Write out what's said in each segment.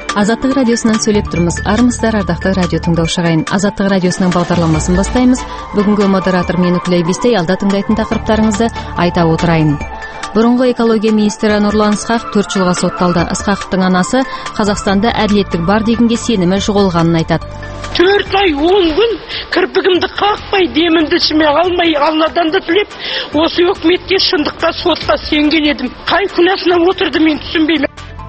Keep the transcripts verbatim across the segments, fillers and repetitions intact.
Азаттық радиосынан сөйлеп тұрмыз. Армысыздар, ардақты радио тыңдаушы ағайын. Азаттық радиосының бағдарламасын бастаймыз. Бүгінгі модератор мен Үкілей Бестай, алда тыңдайтын тақырыптарыңызды айта отырайын. Бұрынғы экология министрі Нұрлан Ысқақов төрт жылға сотталды. Ысқақовтың анасы Қазақстанда әділеттік бар дегенге сенімі жоғалғанын айтады. Төрт ай он күн кірпігімді қақпай, демімді ішіме алмай, Алладан да тілеп, осы өкіметке шындыққа, сотқа сенген едім. Қай күнәсына отырды мен түсінбеймін.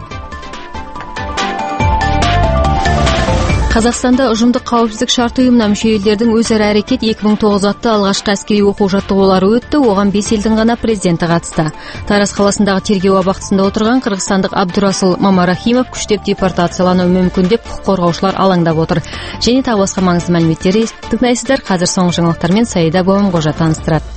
Қазақстанда ұжымдық қауіпсіздік шарты ұйымына мүше елдердің өзара әрекет екі мың тоғыз атты алғашқы әскери оқу-жаттығулары өтті. Оған бес елдің ғана президенті қатысты. Тараз қаласындағы тергеу абақтысында отырған қырғызстандық Абдурасул Мамарахимов күштеп депортациялануы мүмкін деп құқық қорғаушылар алаңдап отыр. Және тағы басқа маңызды мәліметтер тыңдайсыздар. Қазір соңғы жаңалықтармен Саида Боғамқожа таныстырады.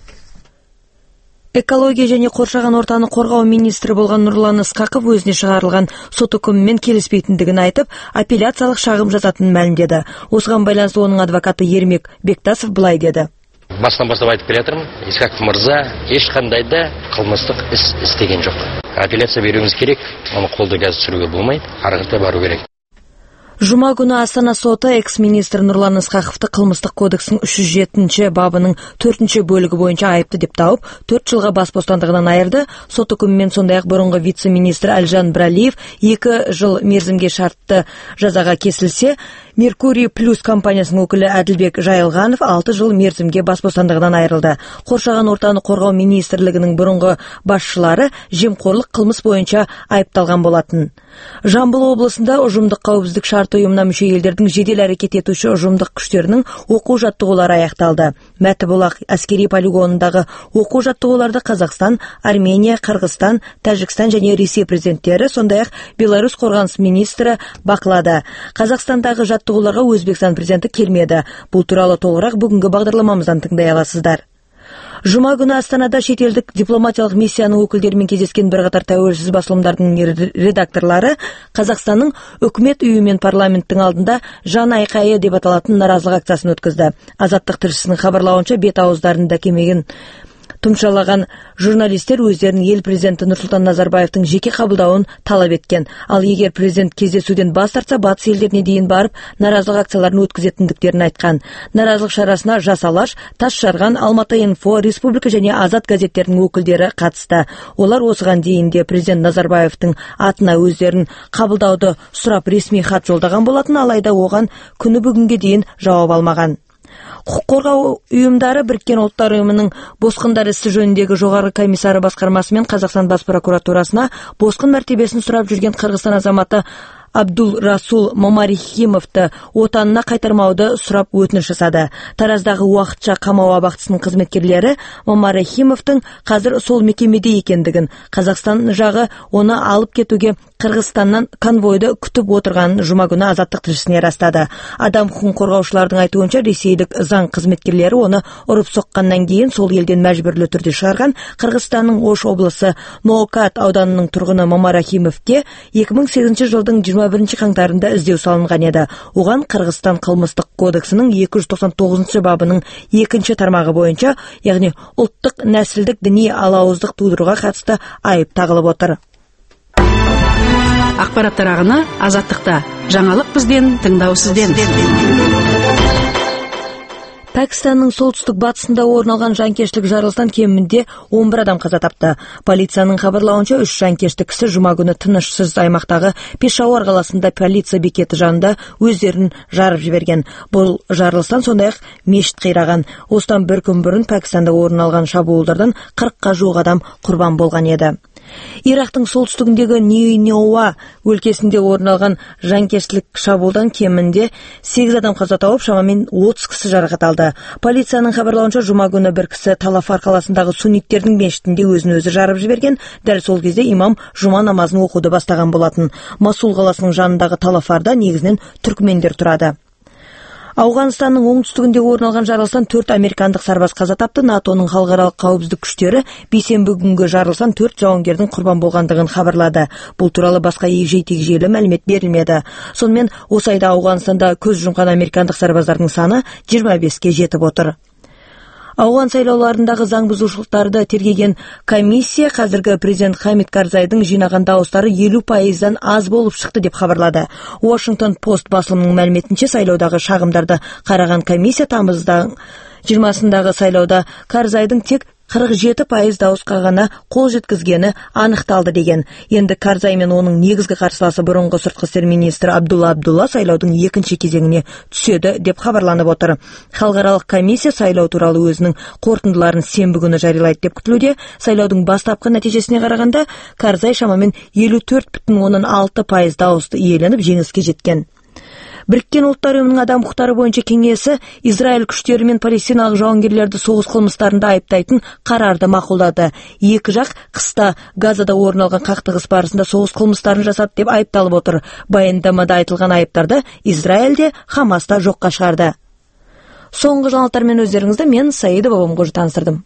Экология және қоршаған ортаны қорғау министрі болған Нұрлан Ысқақов өзіне шығарылған сот үкімімен келіспейтіндігін айтып, апелляциялық шағым жазатынын мәлімдеді. Осыған байланысты оның адвокаты Ермек Бектасов былай деді. Басынан бастап айтып келе жатырмын, Ысқақов мырза ешқандай да қылмыстық іс істеген жоқ. Апелляция беруіңіз керек, оны қолды газ сүруге болмайды, ары қарай бару керек. Жұма күні Астана соты экс-министр Нұрлан Ысқақовты қылмыстық кодекстің үш жүз жетінші бабының төртінші бөлігі бойынша айыпты деп тауып, төрт жылға бас бостандығынан айырды. Сот үкімімен сондай-ақ бұрынғы вице-министр Әлжан Бірәлиев екі жыл мерзімге шартты жазаға кесілсе, Меркурий Плюс компаниясының өкілі Әділбек Жайылғанов алты жыл мерзімге бас бостандығынан айырылды. Қоршаған ортаны қорғау министрлігінің бұрынғы басшылары жемқорлық қылмыс бойынша айыпталған болатын. Жамбыл облысында ұжымдық қауіпсіздік шарты ұйымына мүше елдердің жедел әрекет етуші ұжымдық күштерінің оқу-жаттығулары аяқталды. Мәтібұлақ әскери полигонындағы оқу-жаттығуларды Қазақстан, Армения, Қырғызстан, Тәжікстан және Ресей президенттері, сондай-ақ Беларусь қорғаныс министрі бақылады. Қазақстандағы жаттығуларға Өзбекстан президенті келмеді. Бұл туралы толығырақ бүгінгі бағдарламамыздан тыңдай аласыздар. Жұма күні Астанада шетелдік дипломатиялық миссияның өкілдерімен кездескен бірқатар тәуелсіз басылымдардың редакторлары Қазақстанның үкімет үйі мен парламенттің алдында жан айқайы деп аталатын наразылық акциясын өткізді. Азаттық тілшісінің хабарлауынша бет ауыздарында кемеген тұмшалаған журналистер өздерінің ел президенті Нұрсұлтан Назарбаевтың жеке қабылдауын талап еткен. Ал егер президент кездесуден бас тартса, батыс елдеріне дейін барып, наразылық акцияларын өткізетіндіктерін айтқан. Наразылық шарасына Жас Алаш, Тас Жарған, Алматы инфо, Республика және Азат газеттерінің өкілдері қатысты. Олар осыған дейін де президент Назарбаевтың атына өздерін қабылдауды сұрап ресми хат жолдаған болатын, алайда оған күні бүгінге дейін жауап алмаған. Құқық қорғау ұйымдары Біріккен ұлттар ұйымының босқындар ісі жөніндегі жоғары комиссары басқармасы мен Қазақстан бас прокуратурасына босқын мәртебесін сұрап жүрген Қырғызстан азаматы Абдул Расул Мамарихимовты отанына қайтармауды сұрап өтініш жасады. Тараздағы уақытша қамау абақтысының қызметкерлері Мамарихимовтың қазір сол мекемеде екендігін, Қазақстан жағы оны алып кетуге Қырғызстаннан конвойды күтіп отырғанын жұма күні Азаттық тілшісіне растады. Адам құқығын қорғаушылардың айтуынша, ресейлік заң қызметкерлері оны ұрып соққаннан кейін сол елден мәжбүрлі түрде шығарған. Қырғызстанның Ош облысы Ноокат ауданының тұрғыны Мамарихимовке екі мың сегізінші жылдың жиырма бірінші қаңтарында іздеу салынған еді. Оған Қырғызстан қылмыстық кодексінің екі жүз тоқсан тоғызыншы бабының екінші тармағы бойынша, яғни ұлттық нәсілдік діни алауыздық тудыруға қатысты айып тағылып отыр. Ақпараттар ағыны Азаттықта. Жаңалық бізден, тыңдау сізден. Пәкістанның солтүстік батысында орын алған жанкештік жарылыстан кемінде он бір адам қаза тапты. Полицияның хабарлауынша үш жанкешті кісі жұма күні тынышсыз аймақтағы Пешауар қаласында полиция бекеті жанында өздерін жарып жіберген. Бұл жарылыстан сондай-ақ мешіт қираған. Осыдан бір күн бұрын Пәкістанда орын алған шабуылдардан қырыққа жуық адам құрбан болған еді. Ирактың солтүстігіндегі Ниньоа өлкесінде орын алған жанкештілік шабуылдан кемінде сегіз адам қаза тауып, шамамен отыз кісі жарақат алды. Полицияның хабарлауынша жұма күні бір кісі Талафар қаласындағы сунниттердің мешітінде өзін өзі жарып жіберген. Дәл сол кезде имам жұма намазын оқуды бастаған болатын. Масул қаласының жанындағы Талафарда негізінен түркмендер тұрады. Ауғанстанның оңтүстігінде орын алған жарылыстан төрт американдық сарбаз қаза тапты. натоның халықаралық қауіпсіздік күштері бейсенбі күнгі жарылыстан төрт жауынгердің құрбан болғандығын хабарлады. Бұл туралы басқа егжей-тегжейлі мәлімет берілмеді. Сонымен осы айда Ауғанстанда көз жұмған американдық сарбаздардың саны жиырма беске жетіп отыр. Ауған сайлауларындағы заң бұзушылықтарды тергеген комиссия қазіргі президент Хамид Карзайдың жинаған дауыстары елу пайыздан аз болып шықты деп хабарлады. Washington Post басылымының мәліметінше сайлаудағы шағымдарды қараған комиссия тамыздың жиырмасындағы сайлауда Карзайдың тек қырық жеті пайыз дауысқа ғана қол жеткізгені анықталды деген. Енді Карзай мен оның негізгі қарсыласы бұрынғы сыртқы істер министрі Абдулла Абдулла сайлаудың екінші кезеңіне түседі деп хабарланып отыр. Халықаралық комиссия сайлау туралы өзінің қорытындыларын сенбі күні жариялайды деп күтілуде. Сайлаудың бастапқы нәтижесіне қарағанда Карзай шамамен елу төрт бүтін оннан алты пайыз дауысты иеленіп жеңіске жеткен. Біріккен ұлттар ұйымының адам құқықтары бойынша кеңесі Израиль күштері мен палестиналық жауынгерлерді соғыс қылмыстарында айыптайтын қарарды мақұлдады. Екі жақ қыста Газада орын алған қақтығыс барысында соғыс қылмыстарын жасады деп айыпталып отыр. Баяндамада айтылған айыптарды Израиль де Хамас та жоққа шығарды. Соңғы жаңалықтармен өздеріңізді мен Саида Бабамқожа таныстырдым.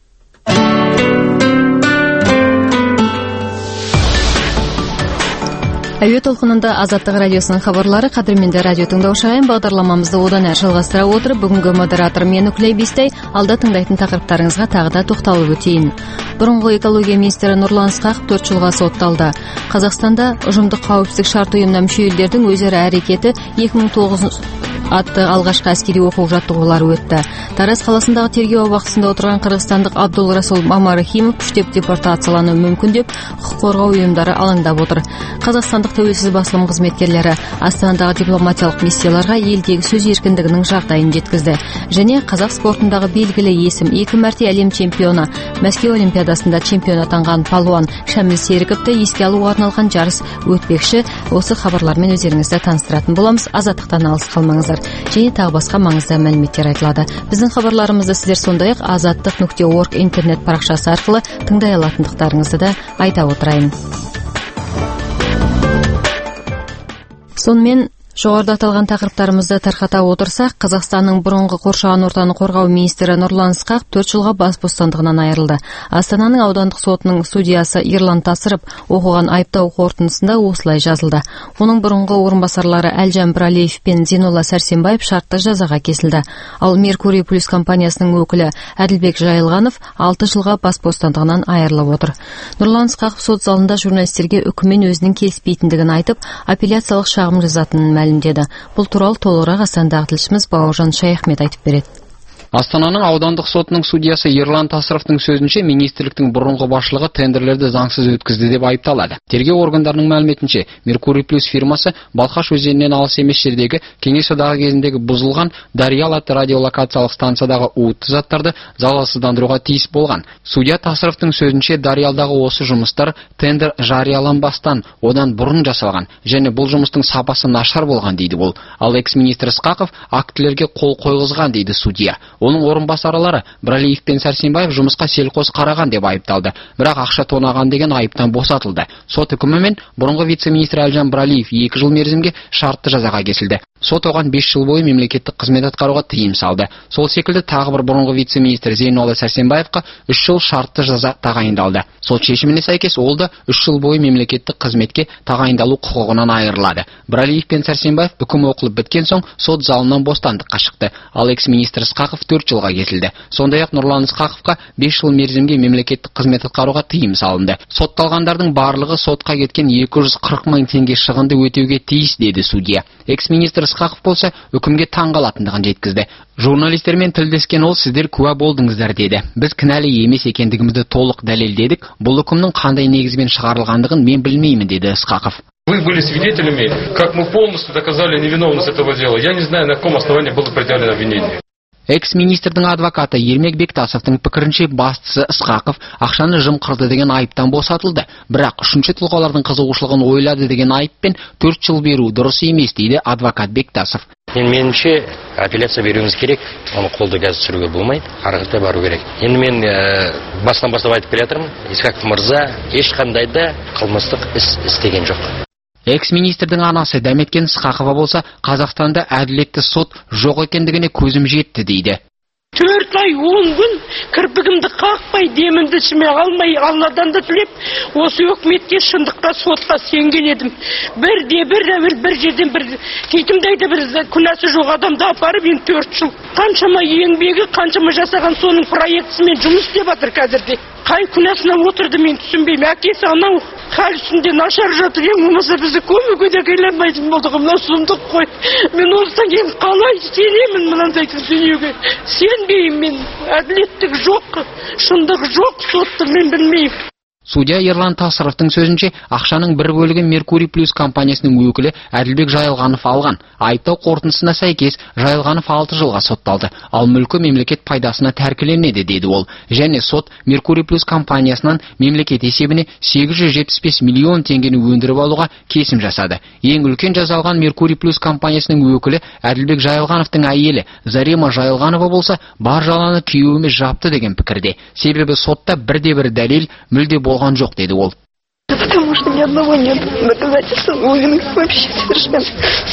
Әуе толқынында Азаттық радиосының хабарлары. Қадірменді радио тыңдаушы ағайын, бағдарламамызды одан әрі жалғастыра отырып, бүгінгі модератор мен Үкілей Бестай, алда тыңдайтын тақырыптарыңызға тағы да тоқталып өтейін. Бұрынғы экология министрі Нұрлан Ысқақов төрт жылға сотталды. Қазақстанда ұжымдық қауіпсіздік шарт ұйымына мүше елдердің өзара әрекеті екі мың тоғыз атты алғашқы әскери оқу жаттығулары өтті. Тараз қаласындағы тергеу абақтысында отырған қырғызстандық Абдул Расул Мамарахимов күштеп депортациялануы мүмкін деп құқық қорғау ұйымдары алаңдап отыр. Қазақстандық тәуелсіз басылым қызметкерлері Астанадағы дипломатиялық миссияларға елдегі сөз еркіндігінің жағдайын жеткізді. Және қазақ спортындағы белгілі есім екі мәрте әлем чемпионы, Мәскеу олимпиадасында чемпион атанған палуан Шамил Серіковті еске алуға арналған жарыс өтпекші. Осы хабарлармен өздеріңізді таныстыратын боламыз. Азаттықтан алыс қалмаңыздар. Және тағы басқа маңызды мәліметтер айтылады. Біздің хабарларымызды сіздер сондай-ақ азаттық нүкте орг интернет парақшасы арқылы тыңдай алатындықтарыңызды да айта отырайын. Сонымен жоғарыда аталған тақырыптарымызды тарқата отырсақ, Қазақстанның бұрынғы қоршаған ортаны қорғау министрі Нұрлан Ысқақов төрт жылға бас бостандығынан айырылды. Астананың аудандық сотының судьясы Ерлан Тасырып оқыған айыптау қорытындысында осылай жазылды. Оның бұрынғы орынбасарлары Әлжан Біралиев пен Зейнолла Сәрсенбаев шартты жазаға кесілді. Ал Меркурий плюс компаниясының өкілі Әділбек Жайылғанов алты жылға бас бостандығынан айырылып отыр. Нұрлан Ысқақов сот залында журналистерге үкіммен өзінің келіспейтіндігін айтып, апелляциялық шағым жазатынын мәлімдеді. Бұл туралы толығырақ Астанадағы тілшіміз Бауыржан Шаяхмет айтып береді. Астананың аудандық сотының судьясы Ерлан Тасыровтың сөзінше, министрліктің бұрынғы басшылығы тендерлерді заңсыз өткізді деп айыпталады. Тергеу органдарының мәліметінше, Меркурий плюс фирмасы Балқаш өзенінен алыс емес жердегі Кеңес одағы кезіндегі бұзылған Дариял атты радиолокациялық станциядағы уытты заттарды залалсыздандыруға тиіс болған. Судья Тасыровтың сөзінше, Дариялдағы осы жұмыстар тендер жарияланбастан одан бұрын жасалған, және бұл жұмыстың сапасы нашар болған дейді ол. Ал экс-министр Ысқақов актілерге қол қойғызған дейді судья. Оның орынбасарлары Біралиев пен Сәрсенбаев жұмысқа селқос қараған деп айыпталды, бірақ ақша тонаған деген айыптан босатылды. Сот үкімімен бұрынғы вице-министр Әлжан Біралиев екі жыл мерзімге шартты жазаға кесілді. Сот оған бес жыл бойы мемлекеттік қызмет атқаруға тыйым салды. Сол секілді тағы бір бұрынғы вице-министр Зейнолла Сәрсенбаевқа үш жыл шартты жаза тағайындалды. Сот шешіміне сәйкес ол да үш жыл бойы мемлекеттік қызметке тағайындалу құқығынан айырылады. Біралиев пен Сәрсенбаев үкім оқылып біткен соң сот залынан бостандыққа шықты. Ал экс-министр Ысқақов төрт жылға кесілді. Сондай-ақ Нұрлан Ысқақовқа бес жыл мерзімге мемлекеттік қызмет атқаруға тыйым салынды. Сотталғандардың барлығы сотқа кеткен екі жүз қырық мың теңге шығынды өтеуге тиіс деді судья. Экс-министр Ысқақов болса үкімге таңғалатындығын жеткізді. Журналистермен тілдескен ол, сіздер куә болдыңыздар деді. Біз кінәлі емес екендігімізді толық дәлелдедік. Бұл үкімнің қандай негізбен шығарылғандығын мен білмеймін деді Ысқақов. Вы были свидетелями, как мы полностью доказали невиновность этого дела. Я не знаю, на каком основании было предъявлено обвинение. Экс-министрдің адвокаты Ермек Бектасовтың пікірінше бастысы Ысқақов ақшаны жымқырды деген айыптан босатылды. Бірақ үшінші тұлғалардың қызығушылығын ойлады деген айыппен төрт жыл беру дұрыс емес дейді адвокат Бектасов. Енді меніңше апелляция беруіміз керек, оны қолды газ сүруге болмайды, арғыта бару керек. Енді мен ә, басынан бастап айтып келе жатырмын, Ысқақов мырза ешқандай да қылмыстық іс істеген жоқ. Экс-министрдің анасы Дәметкен Ысқақова болса, Қазақстанда әділетті сот жоқ екендігіне көзім жетті дейді. Төрт ай он күн кірпігімді қақпай, демімді ішіме алмай, Алладан да тілеп, осы өкіметке шындықта сотқа сенген едім. Бірде бір әуел бір жерден бір титімдейді бір күнәсі жоқ адамды апарып, енді төрт жыл. Қаншама еңбегі, қаншама жасаған соның проектісімен жұмыс істеп жатыр қазірде. Қай күнәсіне отырды мен түсінбеймін. Әкесі анау хал үстінде нашар жатыр, ең болмаса бізді көмекке де келмейтін болдық. Мынау сұмдық қой. Мен осыдан кейін қалай сенемін мынандай дүниеге? Сенбеймін мен. Әділеттік жоқ, шындық жоқ, сотты мен білмеймін. Судья Ерлан Тасыровтың сөзінше, ақшаның бір бөлігі Меркурий Плюс компаниясының өкілі Әділбек Жайылғанов алған. Айыптау қорытындысына сәйкес Жайылғанов алты жылға сотталды, ал мүлкі мемлекет пайдасына тәркіленеді деді ол. Және сот Меркурий Плюс компаниясынан мемлекет есебіне сегіз жүз жетпіс бес миллион теңгені өндіріп алуға кесім жасады. Ең үлкен жазалған Меркурий Плюс компаниясының өкілі Әділбек Жайылғановтың әйелі Зарема Жайылғанова болса, бар жаланы күйеуіме жапты деген пікірде. Себебі сотта бірде-бір дәлел мүлде болған жоқ деді ол. Потому что ни одного нет доказательств логинг вообще совершенно.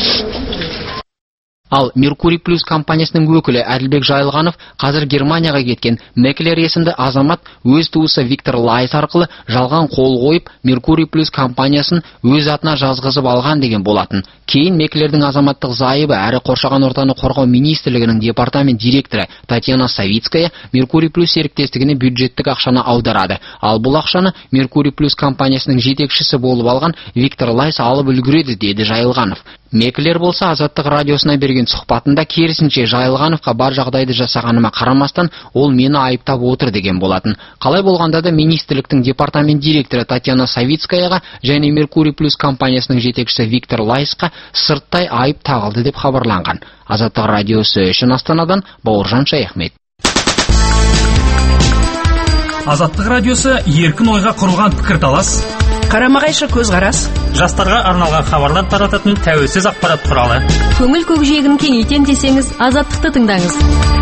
Ал Меркурий Плюс компаниясының өкілі Әділбек Жайылғанов қазір Германияға кеткен Меклер есімді азамат өз туысы Виктор Лайс арқылы жалған қол қойып, Меркурий Плюс компаниясын өз атына жазғызып алған деген болатын. Кейін Меклердің азаматтық зайыбы әрі қоршаған ортаны қорғау министрлігінің департамент директоры Татьяна Савицкая Меркурий Плюс серіктестігіне бюджеттік ақшаны аударады. Ал бұл ақшаны Меркурий Плюс компаниясының жетекшісі болып алған Виктор Лайс алып үлгереді деді Жайылғанов. Меклер болса Азаттық радиосына берген сұхбатында керісінше Жайылғановқа бар жағдайды жасағаныма қарамастан ол мені айыптап отыр деген болатын. Қалай болғанда да министрліктің департамент директоры Татьяна Савицкаяға және Меркурий Плюс компаниясының жетекшісі Виктор Лайсқа сырттай айып тағылды деп хабарланған. Азаттық радиосы үшін Астанадан Бауыржан Шаяхмет. Азаттық радиосы еркін ойға құрылған пікірталас, қарама-қайшы көзқарас, жастарға арналған хабарлар тарататын тәуелсіз ақпарат құралы. Көңіл көкжиегін кеңейтем десеңіз, Азаттықты тыңдаңыз.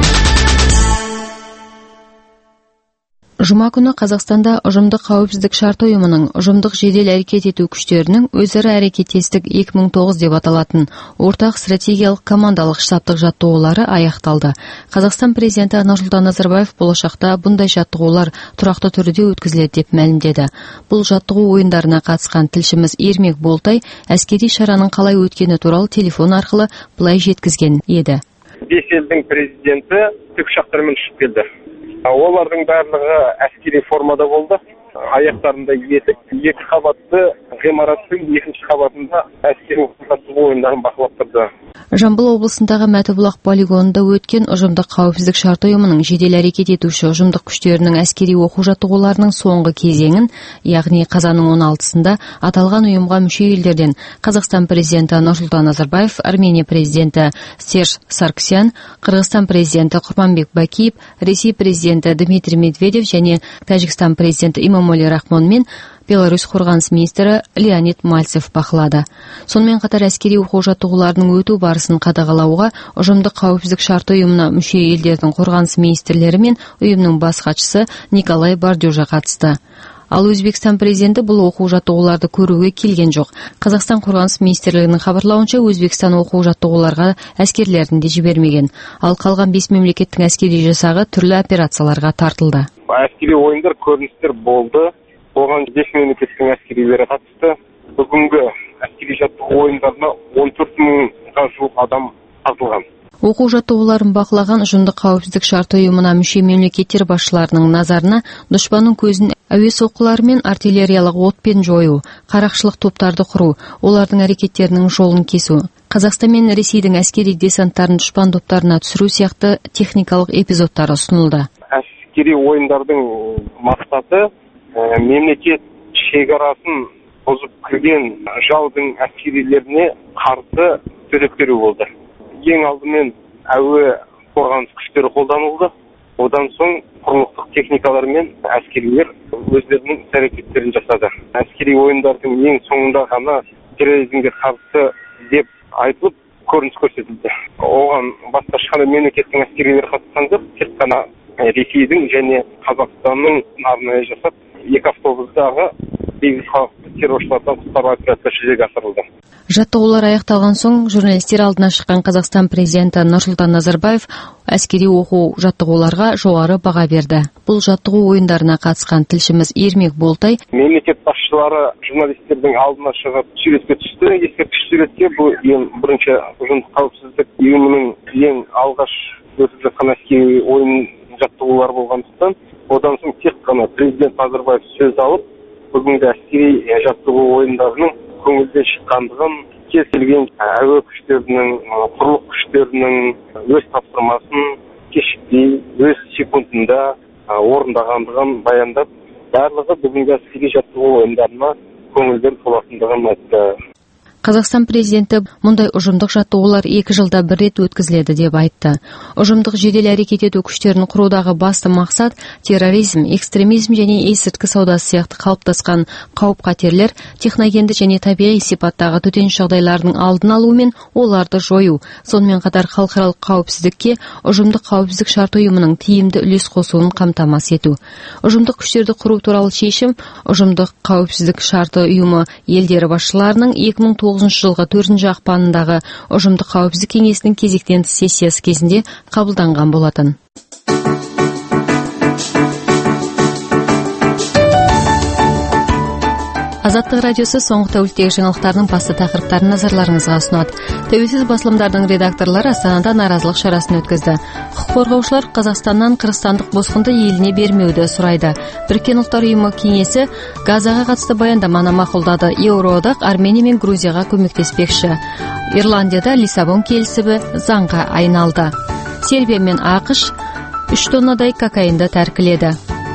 Жұма күні Қазақстанда ұжымдық қауіпсіздік шарты ұйымының ұжымдық жедел әрекет ету күштерінің өзара әрекеттестік екі мың тоғыз деп аталатын ортақ стратегиялық командалық штабтық жаттығулары аяқталды. Қазақстан президенті Нұрсұлтан Назарбаев болашақта бұндай жаттығулар тұрақты түрде өткізіледі деп мәлімдеді. Бұл жаттығу ойындарына қатысқан тілшіміз Ермек Болтай әскери шараның қалай өткені туралы телефон арқылы былай жеткізген еді. Бес елдің президенті тікұшақтармен ұшып келді. Олардың барлығы әскери формада болды. Аяқтарында етік, екі қабатты ғимараттың екінші қабатында әскери ойындарын бақылап тұрды. Жамбыл облысындағы Мәтібұлақ полигонында өткен ұжымдық қауіпсіздік шарты ұйымының жедел әрекет етуші ұжымдық күштерінің әскери оқу жаттығуларының соңғы кезеңін, яғни қазанның он алтысында аталған ұйымға мүше елдерден Қазақстан президенті Нұрсұлтан Назарбаев, Армения президенті Серж Сарксян, Қырғызстан президенті Құрманбек Бакиев, Ресей президенті Дмитрий Медведев және Тәжікстан президенті Имамоли Рахмон мен Беларусь қорғаныс министрі Леонид Мальцев бақылады. Сонымен қатар әскери оқу жаттығуларының өту барысын қадағалауға ұжымдық қауіпсіздік шарты ұйымына мүше елдердің қорғаныс министрлері мен ұйымның бас хатшысы Николай Бардюжа қатысты. Ал Өзбекстан президенті бұл оқу жаттығуларды көруге келген жоқ. Қазақстан қорғаныс министрлігінің хабарлауынша Өзбекстан оқу жаттығуларға әскерлерін де жібермеген. Ал қалған бес мемлекеттің әскери жасағы түрлі операцияларға тартылды. Әскери ойындар, көріністер болды. Оған бес мемлекеттің әскерилері қатысты. Бүгінгі әскери жаттығу ойындарына он төрт мыңға жуық адам тартылған. Оқу жаттығуларын бақылаған ұжымдық қауіпсіздік шарты ұйымына мүше мемлекеттер басшыларының назарына дұшпанның көзін әуе соққылары мен артиллериялық отпен жою, қарақшылық топтарды құру, олардың әрекеттерінің жолын кесу, Қазақстан мен Ресейдің әскери десанттарын дұшпан топтарына түсіру сияқты техникалық эпизодтары ұсынылды. Әскери ойындардың мақсаты мемлекет шекарасын бұзып кірген жаудың әскерилеріне қарсы төтеп беру болды. Ең алдымен әуе қорғаныс күштері қолданылды. Одан соң құрлықтық техникалар мен әскерилер өздерінің әрекеттерін жасады. Әскери ойындардың ең соңында ғана терроризмге қарсы деп айтылып көрініс көрсетілді. Оған басқа ешқандай мемлекеттің әскерилері қатысқан жоқ, тек қана Ресейдің және Қазақстанның арнайы жасап екі автобустағы бейбіт халықты терроршылардан құтқару операциясы жүзеге асырылды. Жаттығулар аяқталған соң журналистер алдына шыққан Қазақстан президенті Нұрсұлтан Назарбаев әскери оқу жаттығуларға жоғары баға берді. Бұл жаттығу ойындарына қатысқан тілшіміз Ермек Болтай мемлекет басшылары журналистердің алдына шығып суретке түсті. Ескерткіш суретке бұл ең бірінші ұжымдық қауіпсіздік ұйымының ең алғаш өтіп жатқан әскери ойын жаттығулар болғандықтан, одан соң тек қана президент Назарбаев сөз алып, бүгінгі әскери жаттығу ойындарының көңілден шыққандығын, кез келген әуе күштерінің, құрлық күштерінің өз тапсырмасын кешікпей, өз секундында орындағандығын баяндап, барлығы бүгінгі әскери жаттығу ойындарына көңілден толатындығын айтты. Қазақстан президенті мұндай ұжымдық жаттығулар екі жылда бір рет өткізіледі деп айтты. Ұжымдық жедел әрекет ету күштерін құрудағы басты мақсат терроризм, экстремизм және есірткі саудасы сияқты қалыптасқан қауіп-қатерлер, техногенді және табиғи сипаттағы төтенше жағдайлардың алдын алу мен оларды жою. Сонымен қатар халықаралық қауіпсіздікке ұжымдық қауіпсіздік шарт ұйымының тиімді үлес қосуын қамтамасыз ету. Ұжымдық күштерді құру туралы шешім ұжымдық қауіпсіздік шарты ұйымы елдері басшыларының екі мың тоғызыншы жылғы төртінші ақпанындағы ұжымдық қауіпсіздік кеңесінің кезектен тыс сессиясы кезінде қабылданған болатын. Азаттық радиосы соңғы тәуліктегі жаңалықтардың басты тақырыптарын назарларыңызға ұсынады. Тәуелсіз басылымдардың редакторлары Астанада наразылық шарасын өткізді. Құқық қорғаушылар Қазақстаннан қырғызстандық босқынды еліне бермеуді сұрайды. Біріккен ұлттар ұйымы кеңесі Газаға қатысты баяндаманы мақұлдады. Еуроодақ Армения мен Грузияға көмектеспекші. Ирландияда Лиссабон келісімі заңға айналды. Сербия мен ақш үш тоннадай кокаинді тәркіледі.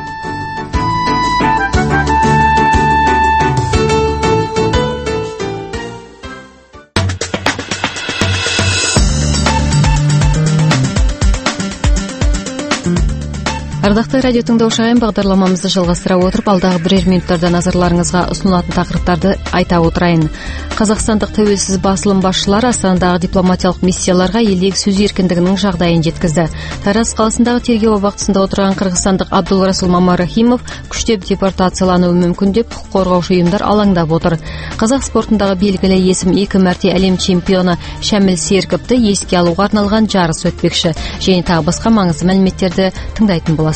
Ардақты радио тыңдаушы ағайын, бағдарламамызды жалғастыра отырып, алдағы бірер минуттарда назарларыңызға ұсынылатын тақырыптарды айта отырайын. Қазақстандық тәуелсіз басылым басшылары Астанадағы дипломатиялық миссияларға елдегі сөз еркіндігінің жағдайын жеткізді. Тараз қаласындағы тергеу абақтысында отырған қырғызстандық Абдулрасул Мамарахимов күштеп депортациялануы мүмкін деп құқық қорғаушы ұйымдар алаңдап отыр. Қазақ спортындағы белгілі есім екі мәрте әлем чемпионы Шәміл Серіковті еске алуға арналған жарыс өтпекші. Және тағы басқа маңызды мәліметтерді тыңдайтын боласыздар.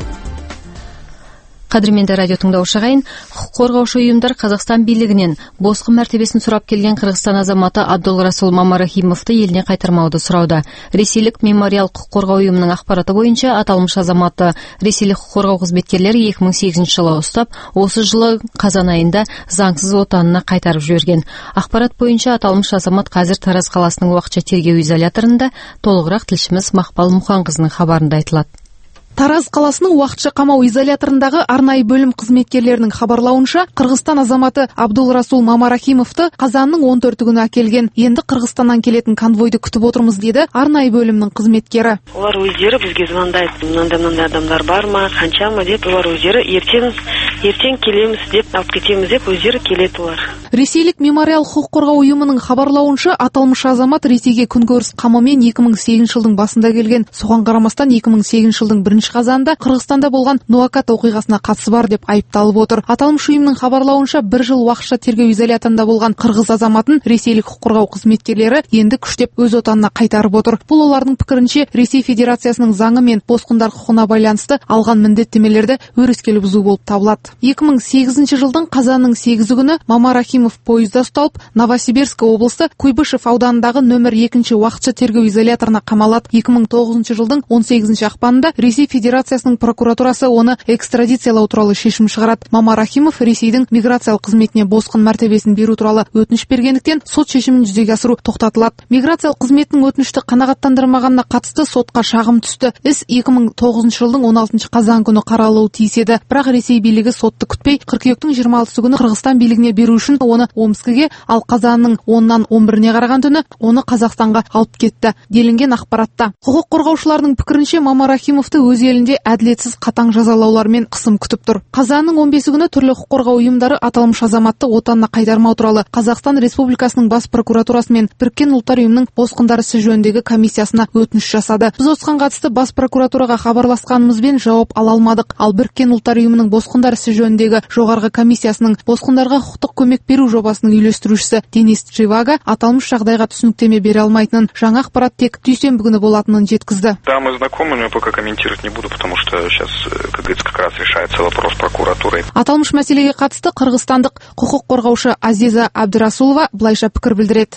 Қадірменді радио тыңдаушы ағайын, құқық қорғаушы ұйымдар Қазақстан билігінен босқын мәртебесін сұрап келген Қырғызстан азаматы Абдулрасул Мамарахимовты еліне қайтармауды сұрауда. Ресейлік мемориал құқық қорғау ұйымының ақпараты бойынша аталмыш азаматы ресейлік құқық қорғау қызметкерлері екі мың сегізінші жылы ұстап, осы жылы қазан айында заңсыз отанына қайтарып жіберген. Ақпарат бойынша аталмыш азамат қазір Тараз қаласының уақытша тергеу изоляторында. Толығырақ тілшіміз Мақпал Мұханқызының хабарында айтылады. Тараз қаласының уақытша қамау изоляторындағы арнайы бөлім қызметкерлерінің хабарлауынша, Қырғызстан азаматы Абдулрасул Мамарахимовты қазанның он төрті күні әкелген. Енді Қырғызстаннан келетін конвойды күтіп отырмыз, деді арнайы бөлімнің қызметкері. Олар өздері бізге звондайды. Мынандай-мынандай адамдар бар ма, қаншама деп, олар өздері ертең ертең келеміз деп, алып кетеміз деп, өздері келеді олар. Ресейлік мемориал құқық қорғау ұйымының хабарлауынша, аталмыш азамат Ресейге күнкөріс қамымен екі мың сегізінші жылдың басында келген. Соған қарамастан екі мың сегізінші жылдың бірінші қазанда Қырғызстанда болған Нуакат оқиғасына қатысы бар деп айыпталып отыр. Аталмыш ұйымның хабарлауынша, бір жыл уақытша тергеу изоляторында болған қырғыз азаматын ресейлік құқық қорғау қызметкерлері енді күштеп өз отанына қайтарып отыр. Бұл олардың пікірінше Ресей Федерациясының заңы мен босқындар құқығына байланысты алған міндеттемелерді өрескел бұзу болып табылады. екі мың сегізінші жылдың қазанның сегізі күні Мамарахимов пойызда ұсталып, Новосибирск облысы Куйбышев ауданындағы нөмір екінші уақытша тергеу изоляторына қамалады. екі мың тоғызыншы жылдың он сегізінші ақпанында Ресей Федерациясының прокуратурасы оны экстрадициялау туралы шешім шығарады. Мамарахимов Ресейдің миграциялық қызметіне босқын мәртебесін беру туралы өтініш бергендіктен сот шешімін жүзеге асыру тоқтатылады. Миграциялық қызметінің өтінішті қанағаттандырмағанына қатысты сотқа шағым түсті. Іс екі мың тоғызыншы жылдың он алтыншы қазан күні қаралуы тиіс еді. Бірақ Ресей билігі сотты күтпей, қыркүйектің жиырма алтысы күні Қырғызстан билігіне беру үшін оны Омскіге, ал қазанның оннан он біріне қараған түні оны Қазақстанға алып кетті делінген ақпаратта. Құқық қорғаушылардың пікірінше, Мамарахимовты өз елінде әділетсіз қатаң жазалаулар мен қысым күтіп тұр. Қазанның он бесі күні түрлі құқық қорғау ұйымдары аталмыш азаматты отанына қайтармау туралы Қазақстан Республикасының бас прокуратурасы мен Біріккен ұлттар ұйымының босқындар ісі жөніндегі комиссиясына өтініш жасады. Біз осыған қатысты бас прокуратураға хабарласқанымызбен жауап ала алмадық. Ал Біріккен ұлттар ұйымының босқындар ісі жөніндегі жоғарғы комиссиясының босқындарға құқықтық көмек беру жобасының үйлестірушісі Денис Живаго аталмыш жағдайға түсініктеме бере алмайтынын, жаңа ақпарат тек дүйсенбі күні болатынын жеткізді. Да, мы знакомы, но я пока комментировать не буду, потому что сейчас, как говорится, как раз решается вопрос прокуратурой. Аталмыш мәселеге қатысты қырғызстандық құқық қорғаушы Азиза Абдурасулова былайша пікір білдіреді.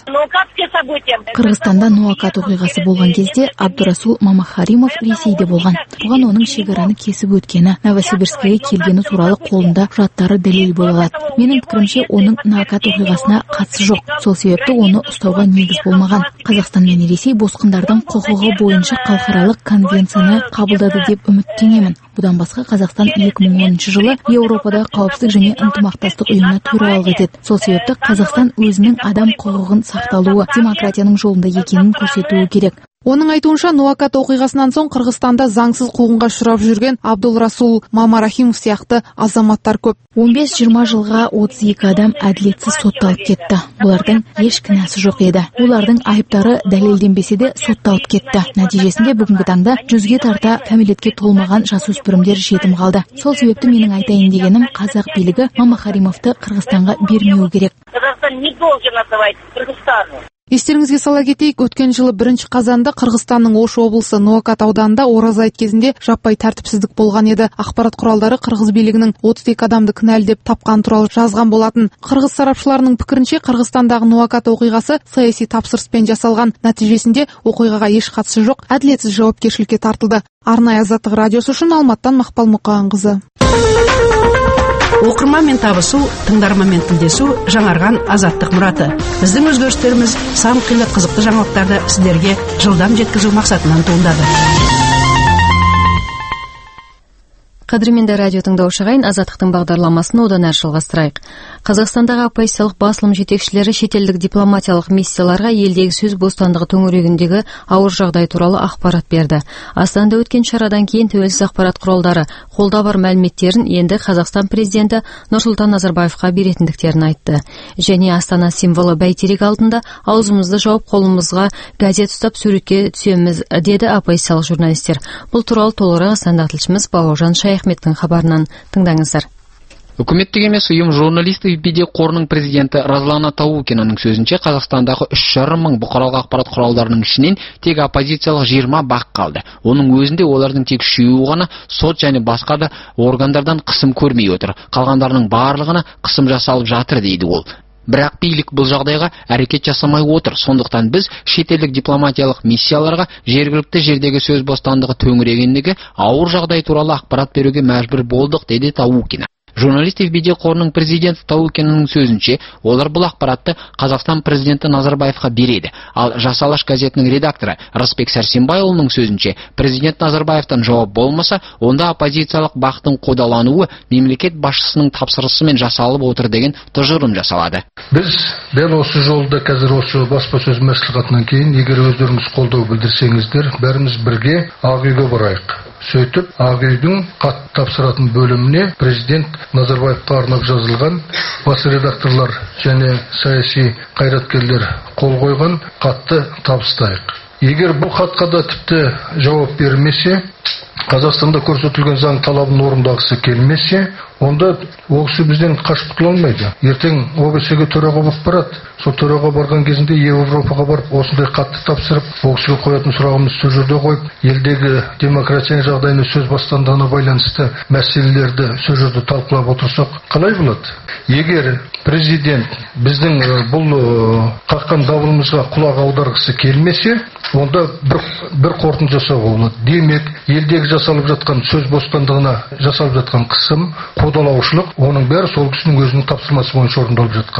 Қырғызстанда Нуакат оқиғасы болған кезде Абдурасул Мамахаримов Ресейде болған. Бұған оның шекараны кесіп өткені, Новосибирскіге келгені туралы қолында құжаттары дәлел бола алады. Менің пікірімше, оның Нуакат оқиғасына қатысы жоқ. Сол себепті оны ұстауға негіз болмаған. Қазақстан мен Ресей босқындардың құқығы бойынша халықаралық конвенцияны қабылдады деп үміттенемін. Бұдан басқа Қазақстан екі мың оныншы жылы Еуропада қауіпсіздік және ынтымақтастық ұйымына төрағалық етеді. Сол себепті Қазақстан өзінің адам құқығын сақталуы, демократияның жолында екенін көрсетуі керек. Оның айтуынша, Нуакат оқиғасынан соң Қырғызстанда заңсыз қуғынға ұшырап жүрген Абдулрасул Мамарахимов сияқты азаматтар көп. он бес жиырма жылға отыз екі адам әділетсіз сотталып кетті. Олардың еш кінәсі жоқ еді. Олардың айыптары дәлелденбесе де сотталып кетті. Нәтижесінде бүгінгі таңда жүзге тарта кәмелетке толмаған жасөспірімдер жетім қалды. Сол себепті менің айтайын дегенім, қазақ билігі Мамахаримовты Қырғызстанға бермеуі керек. Қазақстан не должен отдавать Қырғызстану. Естеріңізге сала кетейік, өткен жылы бірінші қазанда Қырғызстанның Ош облысы Нуакат ауданында ораза айт кезінде жаппай тәртіпсіздік болған еді. Ақпарат құралдары Қырғыз билігінің отыз екі адамды кінәлі деп тапқан туралы жазған болатын. Қырғыз сарапшыларының пікірінше, Қырғызстандағы Нуакат оқиғасы саяси тапсырыспен жасалған. Нәтижесінде оқиғаға еш қатысы жоқ, әділетсіз жауапкершілікке тартылды. Арнайы Азаттық радиосы үшін Алматтан Мақпал Мұқағанқызы. Оқырманмен табысу, тыңдарманмен тілдесу жаңарған Азаттық мұраты. Біздің өзгерістеріміз сан қилы қызықты жаңалықтарды сіздерге жылдам жеткізу мақсатынан туындады. Қадірменді радио тыңдаушы ағайын, Азаттықтың бағдарламасын одан әрі жалғастырайық. Қазақстандағы оппозициялық басылым жетекшілері шетелдік дипломатиялық миссияларға елдегі сөз бостандығы төңірегіндегі ауыр жағдай туралы ақпарат берді. Астанада өткен шарадан кейін тәуелсіз ақпарат құралдары қолда бар мәліметтерін енді Қазақстан президенті Нұрсұлтан Назарбаевқа беретіндіктерін айтты. Және Астана символы бәйтерек алдында аузымызды жауып қолымызға газет ұстап суретке түсеміз, деді оппозициялық журналистер. Бұл туралы толығырақ Астана тілшіміз Бауыржан Шаяхметтің хабарынан тыңдаңыздар. Үкіметтік емес ұйым журналистік бедек қорының президенті Разлана Таукинаның сөзінше, Қазақстандағы үш жарым мың бұқаралық ақпарат құралдарының ішінен тек оппозициялық жиырма бақ қалды. Оның өзінде олардың тек үшеуі ғана сот және басқа да органдардан қысым көрмей отыр. Қалғандарының барлығына қысым жасалып жатыр, дейді ол. Бірақ билік бұл жағдайға әрекет жасамай отыр. Сондықтан біз шетелдік дипломатиялық миссияларға жергілікті жердегі сөз бостандығы төңірегіндегі ауыр жағдай туралы ақпарат беруге мәжбүр болдық, деді Таукина. Журналистік бедек қорының президенті Таукинның сөзінше, олар бұл ақпаратты Қазақстан президенті Назарбаевқа береді. Ал Жас Алаш газетінің редакторы Рысбек Сәрсенбайұлының сөзінше, президент Назарбаевтан жауап болмаса, онда оппозициялық бақтың қудалануы мемлекет басшысының тапсырысымен жасалып отыр деген тұжырым жасалады. Біз дәл осы жолда қазір осы баспасөз мәслихатынан кейін, егер өздеріңіз қолдау білдірсеңіздер, бәріміз бірге Ақ үйге барайық. Сөйтіп, Ақ үйдің хат тапсыратын бөліміне президент Назарбаевқа арнап жазылған бас редакторлар және саяси қайраткерлер қол қойған хатты табыстайық. Егер бұл хатқа да тіпті жауап бермесе, Қазақстанда көрсетілген заң талабын орындағысы келмесе, онда ол кісі бізден қашып құтыла алмайды. Ертең о бэ се-ге төраға болып барады. Сол төраға барған кезінде Еуропаға барып, осындай хатты тапсырып, ол кісіге қоятын сұрағымыз сол жерде қойып, елдегі демократия жағдайына, сөз бостандығына байланысты мәселелерді сол жерде талқылап отырсақ, қалай болады? Егер президент біздің бұл қаққан дабылымызға құлақ аударғысы келмесе, онда бір, бір қорытынды жасауға болады. Демек, елдегі жасалып жатқан сөз бостандығына жасалып жатқан қысым, қудалаушылық, оның бәрі сол кісінің өзінің тапсырмасы бойынша орындалып жатқан.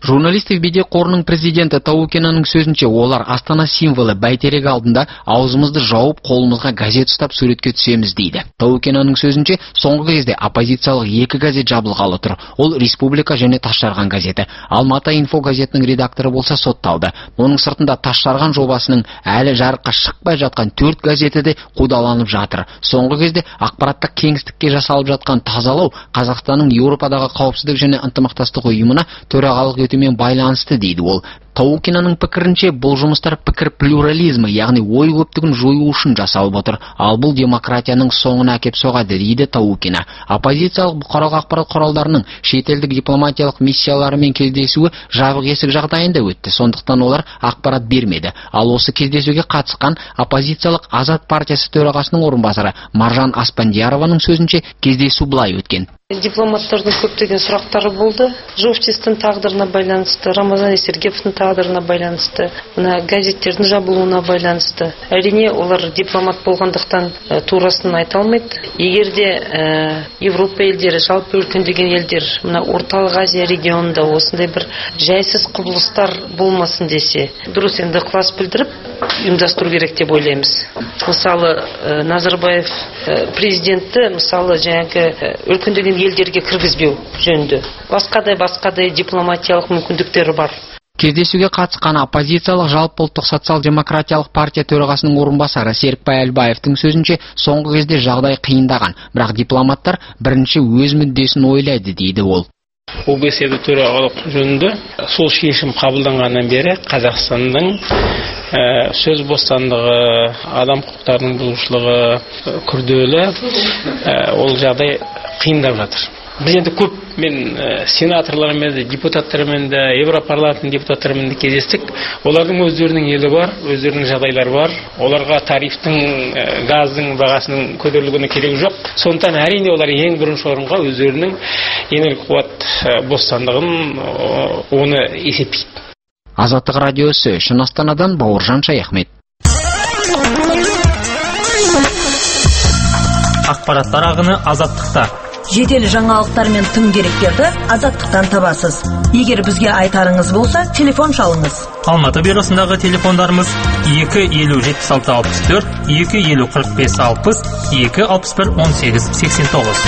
Журналистик бедек қорының президенті Таукенаның сөзінше, олар Астана символы бәйтерек алдында аузымызды жауып, қолымызға газет ұстап суретке түсеміз дейді. Таукенаның сөзінше, соңғы кезде оппозициялық екі газет жабылғалы тұр. Ол Республика және Тасжарған газеті. Алматы инфо газетінің редакторы болса сотталды. Оның сыртында Тасжарған жобасының әлі жарыққа шықпай жатқан төрт газеті де қудаланып жатыр. Соңғы кезде ақпараттық кеңістікке жасалып жатқан тазалау Қазақстанның Еуропадағы қауіпсіздік және ынтымақтастық ұйымына төрағалық етумен байланысты дейді ол. Таукенаның пікірінше, бұл жұмыстар пікір плюрализмі, яғни ой көптігін жою үшін жасалып отыр. Ал бұл демократияның соңына әкеп соғады дейді Таукена. Оппозициялық бұқаралық ақпарат құралдарының шетелдік дипломатиялық миссияларымен кездесуі жабық есік жағдайында өтті. Сондықтан олар ақпарат бермеді. Ал осы кездесуге қатысқан оппозициялық Азат партиясы төрағасының орынбасары Маржан Аспандиярованың сөзінше, кездесу былай өткен. Дипломаттардың көптеген сұрақтары болды. Жовтистің тағдырына байланысты, Рамазан Сергеевтің тағдырына байланысты, мына газеттердің жабылуына байланысты. Әрине, олар дипломат болғандықтан ә, турасын айта алмайды. Егер де ә, Европа елдері, жалпы өркендеген елдер, мына Орталық Азия регионында осындай бір жайсыз құбылыстар болмасын десе, дұрыс енді ықылас білдіріп ұйымдастыру керек деп ойлаймыз. Мысалы, ә, Назарбаев ә, президенті, мысалы, жаңағы ә, өркендеген елдерге кіргізбеу жөнінде басқадай басқадай дипломатиялық мүмкіндіктері бар. Кездесуге қатысқан оппозициялық жалпы ұлттық социал-демократиялық партия төрағасының орынбасары Серікбай Әлбаевтың сөзінше, соңғы кезде жағдай қиындаған, бірақ дипломаттар бірінші өз мүддесін ойлайды дейді ол. Ол беседа төрағалық жөнінде сол шешім қабылданғаннан бері Қазақстанның ә, сөз бостандығы, адам құқықтарының бұзушылығы күрделі, ә, ол жағдай қиындап жатыр. Біз енді көп мен ә, сенаторлармен де, депутаттармен де, Европарламенттің депутаттарымен де кездестік. Олардың өздерінің елі бар, өздерінің жағдайлары бар. Оларға тарифтің, ә, газдың бағасының көтерілуіне керек жоқ. Сондықтан әрине олар ең бірінші орынға өздерінің энергия қуат бостандығын оны есептейді. Азаттық радиосы үшін Астанадан Бауыржан Шаяхмет. Ақпараттар ағыны Азаттықта. Жетелі жаңалықтар мен тың деректерді Азаттықтан табасыз. Егер бізге айтарыңыз болса, телефон шалыңыз. Алматы бюросындағы телефондарымыз екі елу жетпіс алты алпыс төрт, екі елу қырық бес алпыс, екі алпыс бір он сегіз сексен тоғыз.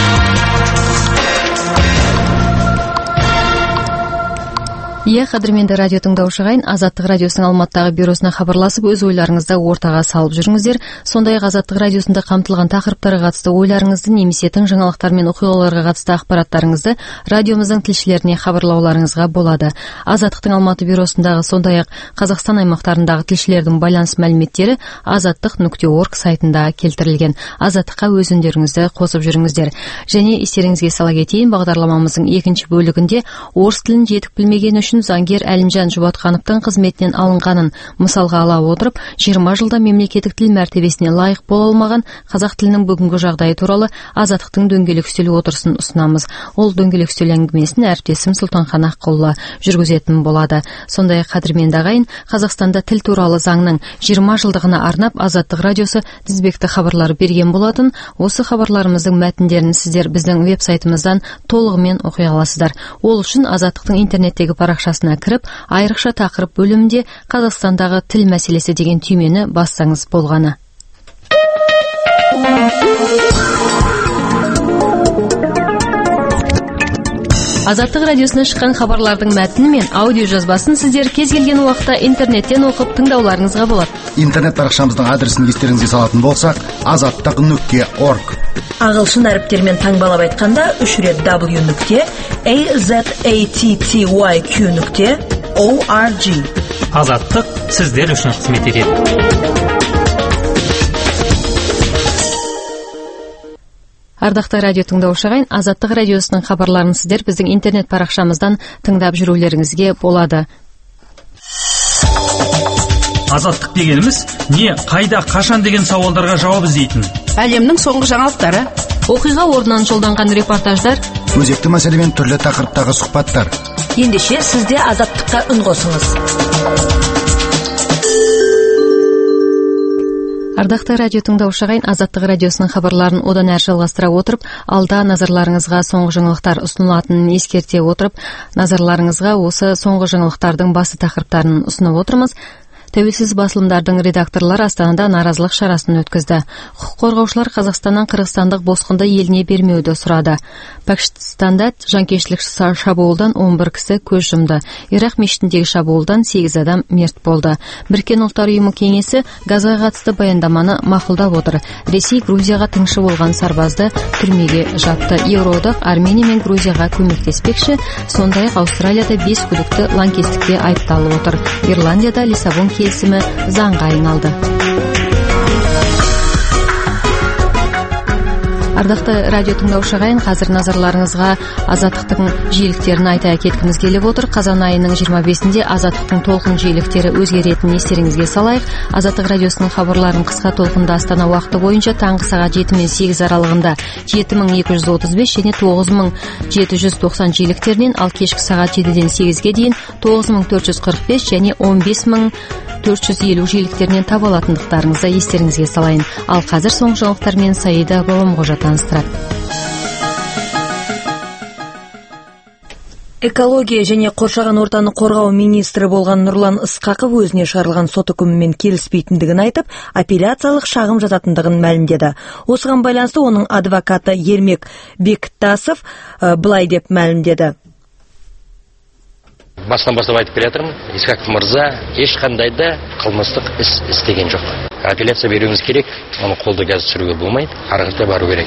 Иә, қадірменді радио тыңдаушығайын, Азаттық радиосының Алматыдағы бюросына хабарласып, өз ойларыңызды ортаға салып жүріңіздер. Сондай-ақ Азаттық радиосында қамтылған тақырыптарға қатысты ойларыңызды, немесе тың жаңалықтар мен оқиғаларға қатысты ақпараттарыңызды радиомыздың тілшілеріне хабарлауларыңызға болады. Азаттықтың Алматы бюросындағы, сондай-ақ Қазақстан аймақтарындағы тілшілердің байланыс мәліметтері азаттық нүкте орг сайтында келтірілген. Азаттыққа өз үндеріңізді қосып жүріңіздер. Және естеріңізге сала кетейін, бағдарламамыздың екінші бөлігінде орыс тілін жетік білмеген үшін заңгер Әлімжан Жұбатқановтың қызметінен алынғанын мысалға ала отырып, жиырма жылда мемлекеттік тіл мәртебесіне лайық бола алмаған қазақ тілінің бүгінгі жағдайы туралы Азаттықтың дөңгелек үстел отырысын ұсынамыз. Ол дөңгелек үстел әңгімесін әріптесім Сұлтанхан Аққұлы жүргізетін болады. Сондай-ақ қадірменді ағайын, Қазақстанда тіл туралы заңның жиырма жылдығына арнап Азаттық радиосы тізбекті хабарлар берген болатын. Осы хабарларымыздың мәтіндерін сіздер біздің веб-сайтымыздан толығымен оқи аласыздар. Ол үшін Азаттықтың интернеттегі парақшасына кіріп, айрықша тақырып бөлімінде Қазақстандағы тіл мәселесі деген түймені бассаңыз болғаны. Азаттық радиосына шыққан хабарлардың мәтіні мен аудио жазбасын сіздер кез келген уақытта интернеттен оқып тыңдауларыңызға болады. Интернет парақшамыздың адресін естеріңізге салатын болсақ, азаттық нүкте орг. Ағылшын әріптермен таңбалап айтқанда үш рет w нүкте azattyq нүкте org. Азаттық сіздер үшін қызмет етеді. Ардақты радио тыңдаушығайын, Азаттық радиосының хабарларын сіздер біздің интернет парақшамыздан тыңдап жүрулеріңізге болады. Азаттық дегеніміз не, қайда, қашан деген сауалдарға жауап іздейтін. Әлемнің соңғы жаңалықтары, оқиға орнынан жолданған репортаждар, өзекті мәселемен түрлі тақырыптағы сұхбаттар. Ендеше сізде Азаттыққа үн қосыңыз. Ардакты радио тыңдаушы ағайын, Азаттық радиосының хабарларын одан әрі жалғастыра отырып, алда назарларыңызға соңғы жаңалықтар ұсынылатынын ескерте отырып, назарларыңызға осы соңғы жаңалықтардың басты тақырыптарын ұсынып отырмыз. Тәуелсіз басылымдардың редакторлары Астанада наразылық шарасын өткізді. Құқық қорғаушылар Қазақстаннан қырғызстандық босқынды еліне бермеуді сұрады. Пәкістанда жанкештілік шабуылдан он бір кісі көз жұмды. Ирақ мешітіндегі шабуылдан сегіз адам мерт болды. Біріккен ұлттар ұйымы кеңесі Газға қатысты баяндаманы мақұлдап отыр. Ресей Грузияға тыңшы болған сарбазды түрмеге жапты. Еуроодақ Армения мен Грузияға көмектеспекші. Сондай-ақ Австралияда бес күдікті лаңкестікте айыпталып отыр. Ирландияда Лиссабон келісімі заңға айналды. Ардақты радио тыңдаушы ағайын, қазір назарларыңызға Азаттықтың жиіліктерін айта кеткіміз келіп отыр. Қазан айының жиырма бесінде Азаттықтың толқын жиіліктері өзгеретінін естеріңізге салайық. Азаттық радиосының хабарларын қысқа толқында Астана уақыты бойынша таңғы сағат жеті мен сегіз аралығында жеті мың екі жүз отыз бес және тоғыз мың жеті жүз тоқсан жиіліктерінен, ал кешкі сағат жетіден сегізге дейін тоғыз мың төрт жүз қырық бес және он бес мың төрт жүз елу жиіліктерінен таба алатындықтарыңызды естеріңізге салайын. Ал қазір соңғы жаңалықтармен Саида Бабамқожа таныстырады. Экология және қоршаған ортаны қорғау министрі болған Нұрлан Ысқақов өзіне шығарылған сот үкімімен келіспейтіндігін айтып, апелляциялық шағым жазатындығын мәлімдеді. Осыған байланысты оның адвокаты Ермек Бектасов былай деп мәлімдеді. Басынан бастап айтып келе жатырмын, Исқақов мырза ешқандай да қылмыстық іс істеген жоқ. Апелляция беруіңіз керек, оны қолды газ сүруге болмайды, ары қарай бару керек.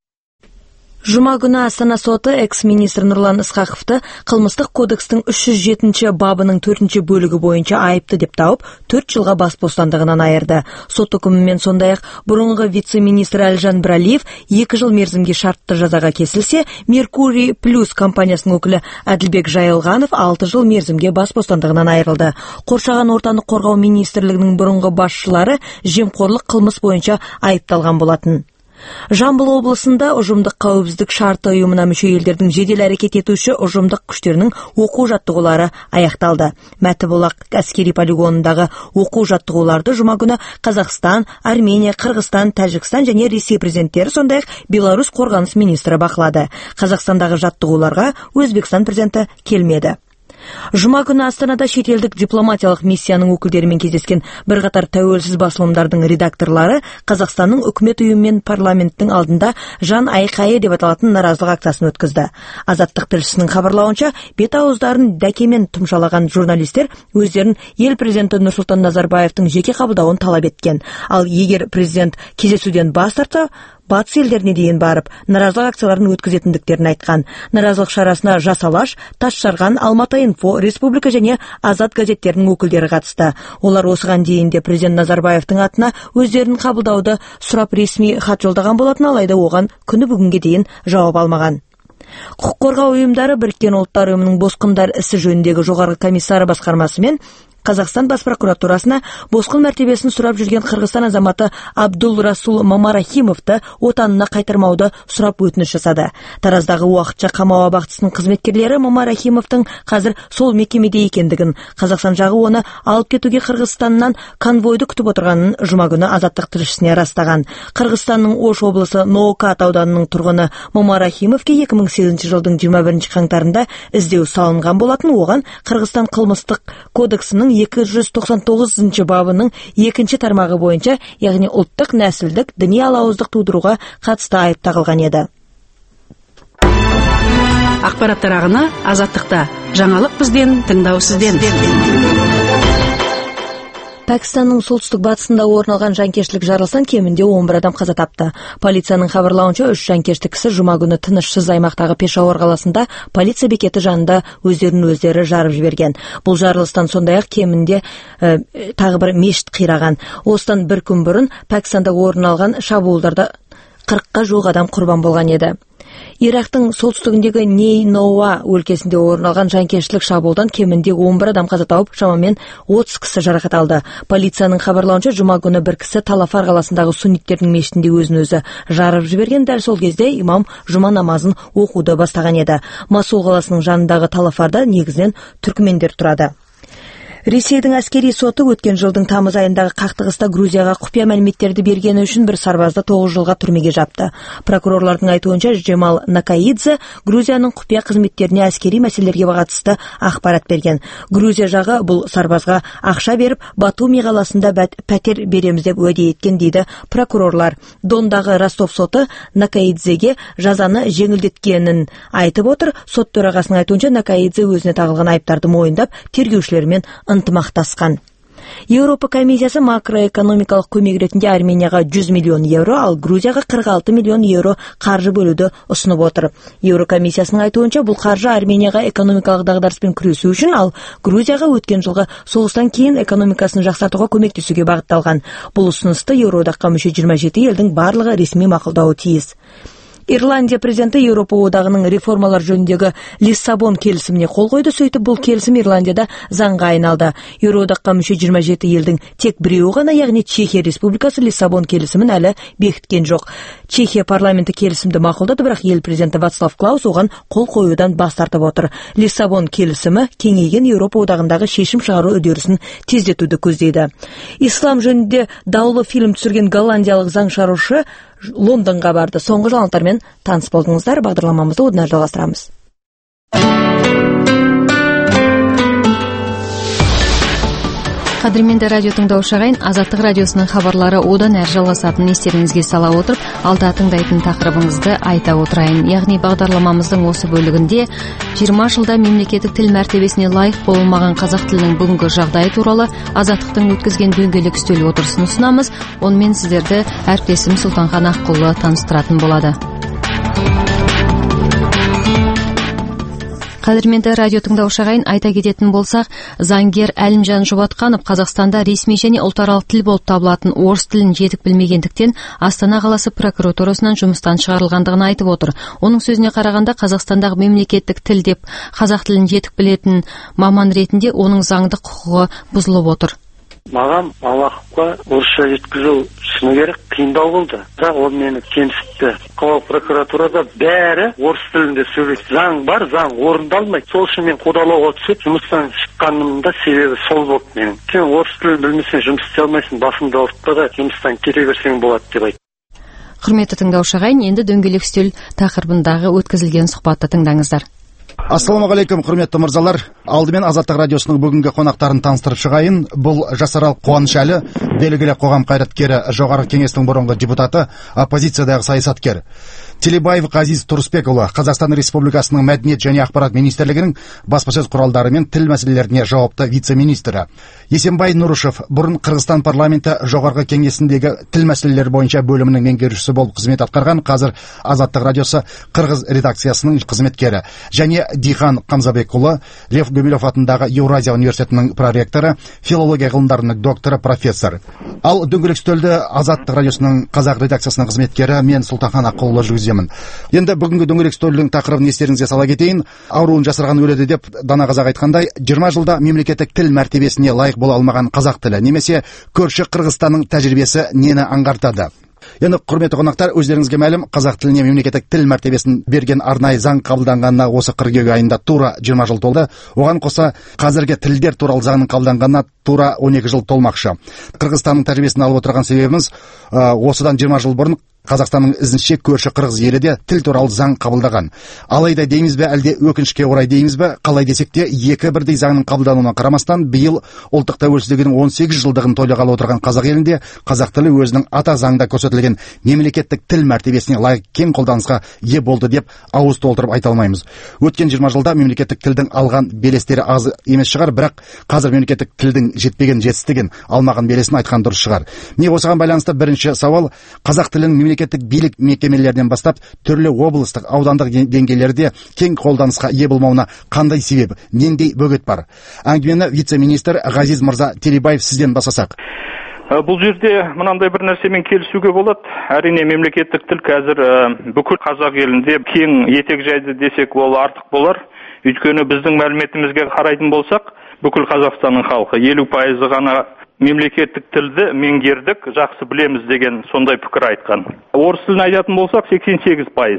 Жұма күні Астана соты экс-министр Нұрлан Ысқақовты қылмыстық кодекстің үш жүз жетінші бабының төртінші бөлігі бойынша айыпты деп тауып, төрт жылға бас бостандығынан айырды. Сот үкімімен сондай-ақ бұрынғы вице-министр Әлжан Бірәлиев екі жыл мерзімге шартты жазаға кесілсе, Меркурий Плюс компаниясының өкілі Әділбек Жайылғанов алты жыл мерзімге бас бостандығынан айырылды. Қоршаған ортаны қорғау министрлігінің бұрынғы басшылары жемқорлық қылмыс бойынша айыпталған болатын. Жамбыл облысында ұжымдық қауіпсіздік шарты ұйымына мүше елдердің жедел әрекет етуші ұжымдық күштерінің оқу жаттығулары аяқталды. Мәтібұлақ әскери полигонындағы оқу жаттығуларды жұма күні Қазақстан, Армения, Қырғызстан, Тәжікстан және Ресей президенттері, сондай-ақ Беларусь қорғаныс министрі бақылады. Қазақстандағы жаттығуларға Өзбекстан президенті келмеді. Жұма күні Астанада шетелдік дипломатиялық миссияның өкілдерімен кездескен бірқатар тәуелсіз басылымдардың редакторлары Қазақстанның үкімет ұйымы мен парламенттің алдында жан айқайы деп аталатын наразылық акциясын өткізді. Азаттық тілшісінің хабарлауынша, бет ауыздарын дәкемен тұмшалаған журналистер өздерін ел президенті Нұрсұлтан Назарбаевтың жеке қабылдауын талап еткен. Ал егер президент кездесуден бас тартса, батыс елдеріне дейін барып, наразылық акцияларын өткізетіндіктерін айтқан. Наразылық шарасына Жас Алаш, Тасжарған, Алматы инфо, Республика және Азат газеттерінің өкілдері қатысты. Олар осыған дейін де президент Назарбаевтың атына өздерін қабылдауды сұрап ресми хат жолдаған болатын, алайда оған күні бүгінге дейін жауап алмаған. Құқық қорғау ұйымдары Біріккен ұлттар ұйымының босқындар ісі жөніндегі жоғарғы комиссары басқармасымен Қазақстан бас прокуратурасына босқын мәртебесін сұрап жүрген Қырғызстан азаматы Абдул Расул Мамарахимовты отанына қайтармауды сұрап өтініш жасады. Тараздағы уақытша қамау абақтысының қызметкерлері Мамарахимовтың қазір сол мекемеде екендігін, Қазақстан жағы оны алып кетуге Қырғызстаннан конвойды күтіп отырғанын жұма күні Азаттық тілшісіне растаған. Қырғызстанның Ош облысы Ноокат ауданының тұрғыны Мамарахимовке екі мың сегізінші жылдың жиырма бірінші қаңтарында іздеу салынған болатын. Оған Қырғызстан қылмыстық кодексінің екі жүз тоқсан тоғызыншы бабының екінші тармағы бойынша, яғни ұлттық, нәсілдік, діни алауыздық тудыруға қатысты айып тағылған еді. Ақпараттар ағыны Азаттықта. Жаңалық бізден, тыңдау сізден. Пәкістанның солтүстік батысында орын алған жанкештілік жарылыстан кемінде он бір адам қаза тапты. Полицияның хабарлауынша, үш жанкешті кісі жұма күні тынышсыз аймақтағы Пешауар қаласында полиция бекеті жанында өздерін өздері жарып жіберген. Бұл жарылыстан сондай-ақ кемінде ә, тағы бір мешіт қираған. Осыдан бір күн бұрын Пәкістанда орын алған шабуылдарда қырыққа жуық адам құрбан болған еді. Ирактың солтүстігіндегі Нейноуа өлкесінде орын алған жанкештілік шабуылдан кемінде он бір адам қаза тауып, шамамен отыз кісі жарақат алды. Полицияның хабарлауынша, жұма күні бір кісі Талафар қаласындағы сунниттердің мешітінде өзін өзі жарып жіберген. Дәл сол кезде имам жұма намазын оқуды бастаған еді. Масул қаласының жанындағы Талафарда негізінен түркмендер тұрады. Ресейдің әскери соты өткен жылдың тамыз айындағы қақтығыста Грузияға құпия мәліметтерді бергені үшін бір сарбазды тоғыз жылға түрмеге жапты. Прокурорлардың айтуынша Джемал Накаидзе Грузияның құпия қызметтеріне әскери мәселелерге қатысты ақпарат берген. Грузия жағы бұл сарбазға ақша беріп, Батуми қаласында пәтер береміз деп уәде еткен дейді прокурорлар. Дондағы Ростов соты Накаидзеге жазаны жеңілдеткенін айтып отыр. Сот төрағасының айтуынша Накаидзе өзіне тағылған айыптарды мойындап, тергеушілермен ынтымақтасқан. Еуропа комиссиясы макроэкономикалық көмек ретінде Арменияға жүз миллион евро, ал Грузияға қырық алты миллион евро қаржы бөлуді ұсынып отыр. Еурокомиссиясының айтуынша бұл қаржы Арменияға экономикалық дағдарыспен күресу үшін, ал Грузияға өткен жылғы соғыстан кейін экономикасын жақсартуға көмектесуге бағытталған. Бұл ұсынысты Еуроодаққа мүше жиырма жеті елдің барлығы ресми мақұлдауы тиіс. Ирландия президенті Еуропа одағының реформалар жөніндегі Лиссабон келісіміне қол қойды. Сөйтіп бұл келісім Ирландияда заңға айналды. Еуроодаққа мүше жиырма жеті елдің тек біреуі ғана, яғни Чехия Республикасы Лиссабон келісімін әлі бекіткен жоқ. Чехия парламенті келісімді мақұлдады, бірақ ел президенті Вацлав Клаус оған қол қоюдан бас тартып отыр. Лиссабон келісімі кеңейген Еуропа одағындағы шешім шығару үдерісін тездетуді көздейді. Ислам жөнінде даулы фильм түсірген голландиялық заң шығарушы Лондонға барды. Соңғы жаңалықтармен таныс болдыңыздар. Бағдарламамызды одан әрі жалғастырамыз. Қадірменді радио тыңдаушы ағайын, Азаттық радиосының хабарлары одан әрі жалғасатынын естеріңізге сала отырып, алда тыңдайтын тақырыбыңызды айта отырайын. Яғни бағдарламамыздың осы бөлігінде жиырма жылда мемлекеттік тіл мәртебесіне лайық болмаған қазақ тілінің бүгінгі жағдайы туралы Азаттықтың өткізген дөңгелек үстел отырысын ұсынамыз. Онымен сіздерді әріптесім Сұлтанхан Аққұлы таныстыратын болады. Қадірменді радио тыңдаушы ағайын, айта кететін болсақ, заңгер Әлімжан Жұбатқанов Қазақстанда ресми және ұлтаралық тіл болып табылатын орыс тілін жетік білмегендіктен Астана қаласы прокуратурасынан жұмыстан шығарылғандығын айтып отыр. Оның сөзіне қарағанда, Қазақстандағы мемлекеттік тіл деп қазақ тілін жетік білетін маман ретінде оның заңдық құқығы бұзылып отыр. Маған Аллаховқа орысша жеткізу шыны керек қиындау болды. Бірақ ол мені кемсітті. Қалалық прокуратурада бәрі орыс тілінде сөйлейді. Заң бар, заң орындалмайды. Сол үшін мен қудалауға түсіп, жұмыстан шыққанымда себебі сол болды менің. Сен орыс тілін білмесең жұмыс істей алмайсың, басыңды ауыртпа да жұмыстан кете берсең болады деп айтты. Құрметті тыңдаушы ағайын, енді дөңгелек үстел тақырыбындағы өткізілген сұхбатты тыңдаңыздар. Ассалаумағалейкум, құрметті мырзалар. Алдымен Азаттық радиосының бүгінгі қонақтарын таныстырып шығайын. Бұл Жасарал Қуанышәлі, белгілі қоғам қайраткері, жоғарғы кеңестің бұрынғы депутаты, оппозициядағы саясаткер. Телебаев Ғазиз Тұрысбекұлы, Қазақстан Республикасының Мәдениет және ақпарат министрлігінің баспасөз құралдары мен тіл мәселелеріне жауапты вице-министрі. Есенбай Нұрышев, бұрын Қырғызстан парламенті жоғарғы кеңесіндегі тіл мәселелері бойынша бөлімінің меңгерушісі болып қызмет атқарған, қазір Азаттық радиосы Қырғыз редакциясының қызметкері. Және Дихан Қамзабекұлы, Лев Гумилев атындағы Еуразия университетінің проректоры, филология ғылымдарының докторы, профессор. Ал дөңгелек үстелді Азаттық радиосының қазақ редакциясының қызметкері мен Сұлтанхан Аққұлы жүргіземін. Енді бүгінгі дөңгелек үстелдің тақырыбын естеріңізге сала кетейін. Ауруын жасырған өледі деп дана қазақ айтқандай, жиырма жылда мемлекеттік тіл мәртебесіне лайық бола алмаған қазақ тілі немесе көрші Қырғызстанның тәжірибесі нені аңғартады? Енді құрметті қонақтар, өздеріңізге мәлім, қазақ тіліне мемлекеттік тіл мәртебесін берген арнайы заң қабылданғанына осы қыркүйек айында тура жиырма жыл толды. Оған қоса қазіргі тілдер туралы заңның қабылданғанына тура он екі жыл толмақшы. Қырғызстанның тәжірибесін алып отырған себебіміз, осыдан жиырма жыл бұрын Қазақстанның ізінше көрші Қырғыз елі де тіл туралы заң қабылдаған. Алайда дейміз бе, әлде өкінішке орай дейміз бе, қалай десек те, екі бірдей заңның қабылдануына қарамастан, биыл ұлттық тәуелсіздігінің он сегіз жылдығын тойлағалы отырған қазақ елінде қазақ тілі өзінің ата заңда көрсетілген мемлекеттік тіл мәртебесіне лайық кең қолданысқа ие болды деп ауыз толтырып айта алмаймыз. Өткен жиырма жылда мемлекеттік тілдің алған белестері аз емес шығар, бірақ қазір мемлекеттік тілдің жетпеген жетістігін, алмаған белесін айтқан дұрыс шығар. Не осыған байланысты бірінші сауал, қазақ тілінің мемлекеттік билік мекемелерінен бастап түрлі облыстық, аудандық деңгейлерде кең қолданысқа ие болмауына қандай себеп, нендей бөгет бар? Әңгімені вице-министр Ғазиз мырза Телебаев сізден бастасақ. Бұл жерде мынандай бір нәрсемен келісуге болады. Әрине мемлекеттік тіл қазір бүкіл қазақ елінде кең етек жайды десек ол артық болар. Өйткені біздің мәліметімізге қарайтын болсақ, бүкіл Қазақстанның халқы елу пайызы ғана мемлекеттік тілді меңгердік, жақсы білеміз деген сондай пікір айтқан. Орыс тілін айтатын болсақ сексен сегіз пайыз.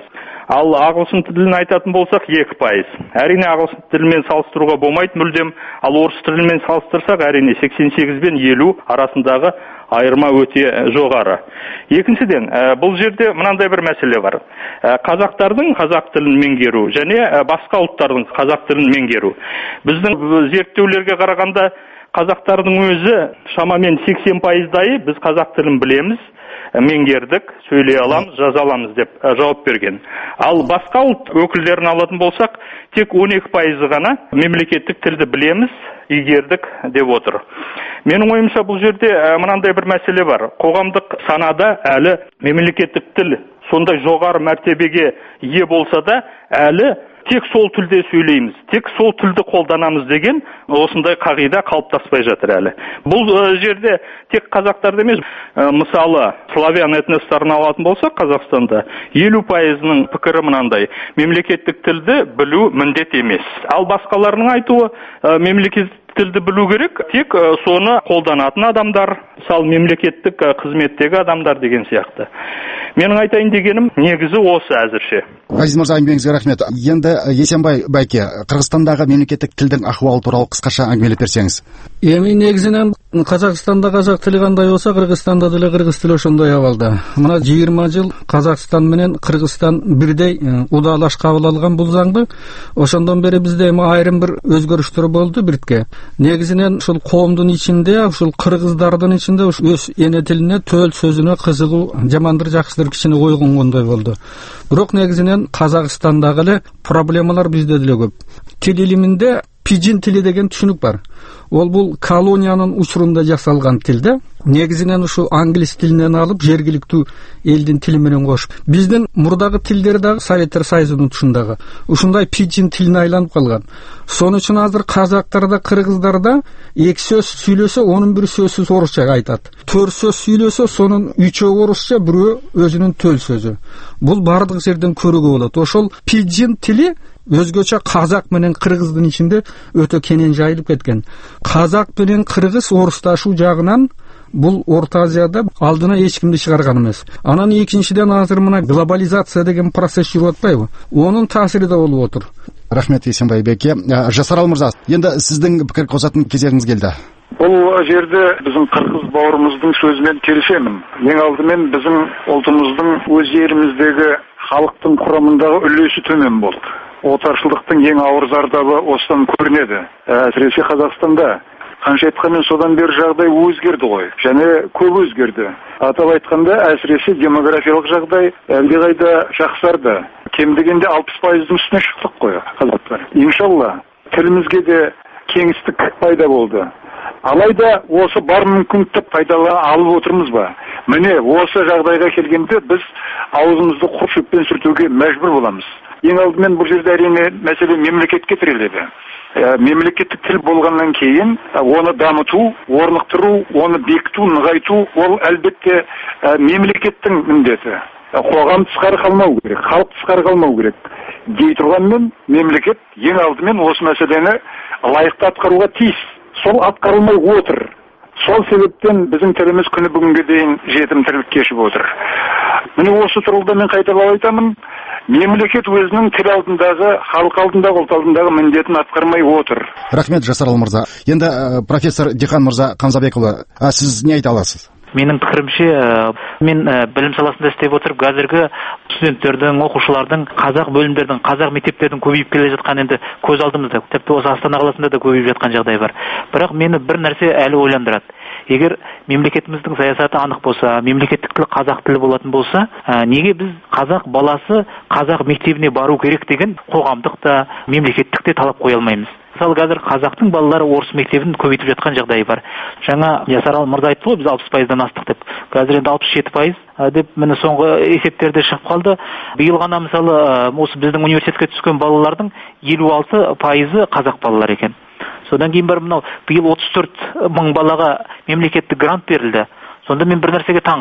Ал ағылшын тілін айтатын болсақ екі пайыз. Әрине ағылшын тілімен салыстыруға болмайды мүлдем. Ал орыс тілімен салыстырсақ әрине сексен сегіз бен елу арасындағы айырма өте жоғары. Екіншіден, бұл жерде мынандай бір мәселе бар. Қазақтардың қазақ тілін меңгеру және басқа ұлттардың қазақ тілін меңгеру. Біздің зерттеулерге қарағанда қазақтардың өзі шамамен сексен пайыздайы біз қазақ тілін білеміз, меңгердік, сөйлей аламыз, жаза аламыз деп жауап берген. Ал басқа ұлт өкілдерін алатын болсақ, тек он екі пайызы ғана мемлекеттік тілді білеміз, игердік деп отыр. Менің ойымша бұл жерде мынандай бір мәселе бар. Қоғамдық санада әлі мемлекеттік тіл сондай жоғары мәртебеге ие болса да, әлі тек сол тілде сөйлейміз, тек сол тілді қолданамыз деген осындай қағида қалыптаспай жатыр әлі. Бұл жерде тек қазақтарды емес, мысалы, славян этностарын алатын болсақ, Қазақстанда елу пайызының пікірі мынандай: мемлекеттік тілді білу міндет емес. Ал басқаларының айтуы, мемлекеттік тілді білу керек, тек соны қолданатын адамдар, мысалы мемлекеттік қызметтегі адамдар деген сияқты. Менің айтайын дегенім негізі осы әзірше. Ғазиз мырза, әңгімеңізге рахмет. Енді Есенбай Байке, Қырғызстандағы мемлекеттік тілдің ахуалы туралы қысқаша әңгімелеп берсеңіз. Эми негизинен Қазақстанда қазақ тілі қандай болса, Қырғызстанда деле қырғыз тілі ошондой абалда. Мына жыйырма жыл Қазақстан менен Қырғызстан бирдей удаалаш кабыл алган бул заңды. Ошондон бери бизде эми айрым бир өзгөрүштөр болду биртке. Негизинен ушул коомдун ичинде, ушул кыргыздардын ичинде өз эне тилине, төл сөзүнө кызыгуу жамандыр жакшыдыр кичине ойгонгондой болду. Бирок негизинен Казакстандагы эле проблемалар бизде деле көп. Тил илиминде пижин тили деген түшүнүк бар. Ол бул колониянын учурунда жасалган тилде. Негизинен ушу англис тилинен алып, жергиликтүү элдин тили менен кошуп. Биздин мурдагы тилдер дагы Советтер Союзунун тушундагы ушундай пижин тилине айланып калган. Сонун үчүн азыр казактарда, кыргыздарда эки сөз сүйлөсө, онун бир сөзсүз орусча айтат. төрт сөз сүйлөсө, сонун үчөө орусча, бирөө өзүнүн төл сөзү. Бул бардык жерден көрүүгө болот. Ошол пижин тили өзгөчө казак менен кыргыздын ичинде өтө кенен жайылып кеткен. Казак менен кыргыз орусташуу жагынан бул Орто Азияда алдына эч кимди чыгарган эмес. Анан экинчиден азыр мына глобализация деген процесс жүрүп атпайбы? Онун таасири да болуп отур. Рахмет, Есенбай Беке. Жасарал мырза, енді сіздің пікір қосатын кезегіңіз келді. Бұл жерде біздің қырғыз бауырымыздың сөзімен келісемін. Ең алдымен біздің ұлтымыздың өз жеріміздегі халықтың құрамындағы үлесі төмен болды. Отаршылдықтың ең ауыр зардабы осыдан көрінеді. Әсіресе Қазақстанда. Қанша айтқанмен содан бері жағдай өзгерді ғой, және көп өзгерді. Атап айтқанда әсіресе демографиялық жағдай әлдеқайда жақсарды. Кем дегенде алпыс пайыздың үстіне шықтық қой қазақтар. Иншалла тілімізге де кеңістік пайда болды. Алайда осы бар мүмкіндікті пайдалана алып отырмыз ба? Міне осы жағдайға келгенде біз аузымызды құр шөппен сүртуге мәжбүр боламыз. Ең алдымен бұл жерде әрине мәселе мемлекетке тіреледі. Мемлекеттік тіл болғаннан кейін оны дамыту, орнықтыру, оны бекіту, нығайту ол әлбетте мемлекеттің міндеті. Қоғам тысқары қалмау керек, халық тысқары қалмау керек. Дей тұрғанмен мемлекет ең алдымен осы мәселені лайықты атқаруға тиіс. Сол атқарылмай отыр. Сол себептен біздің тіліміз күні бүгінге дейін жетім тірлік кешіп отыр. Міне осы тұрғыда мен қайталап айтамын, мемлекет өзінің тіл алдындағы, халық алдындағы, ұлт алдындағы міндетін атқармай отыр. Рахмет, Жасарал мырза. Енді профессор Дихан мырза Қамзабекұлы, сіз не айта аласыз? Менің пікірімше, мен білім саласында істеп отырып, қазіргі студенттердің, оқушылардың, қазақ бөлімдердің, қазақ мектептердің көбейіп келе жатқан енді көз алдымызда. Тіпті осы Астана қаласында да көбейіп жатқан жағдай бар. Бірақ мені бір нәрсе әлі ойландырады. Егер мемлекетіміздің саясаты анық болса, мемлекеттік тіл қазақ тілі болатын болса, неге біз қазақ баласы қазақ мектебіне бару керек деген қоғамдық та, мемлекеттік те талап қоя алмаймыз? Мысалы, қазір қазақтың балалары орыс мектебін көбейтіп жатқан жағдайы бар. Жаңа Жасарал мырза айтты ғой, біз алпыс пайыздан астық деп. Қазір енді алпыс жеті пайыз деп міне соңғы есептерде шығып қалды. Биыл ғана мысалы осы біздің университетке түскен балалардың елу алты пайызы қазақ балалары екен. Содан кейін бар мынау биыл отыз төрт мың балаға мемлекеттік грант берілді. Сонда мен бір нәрсеге таң қалдым.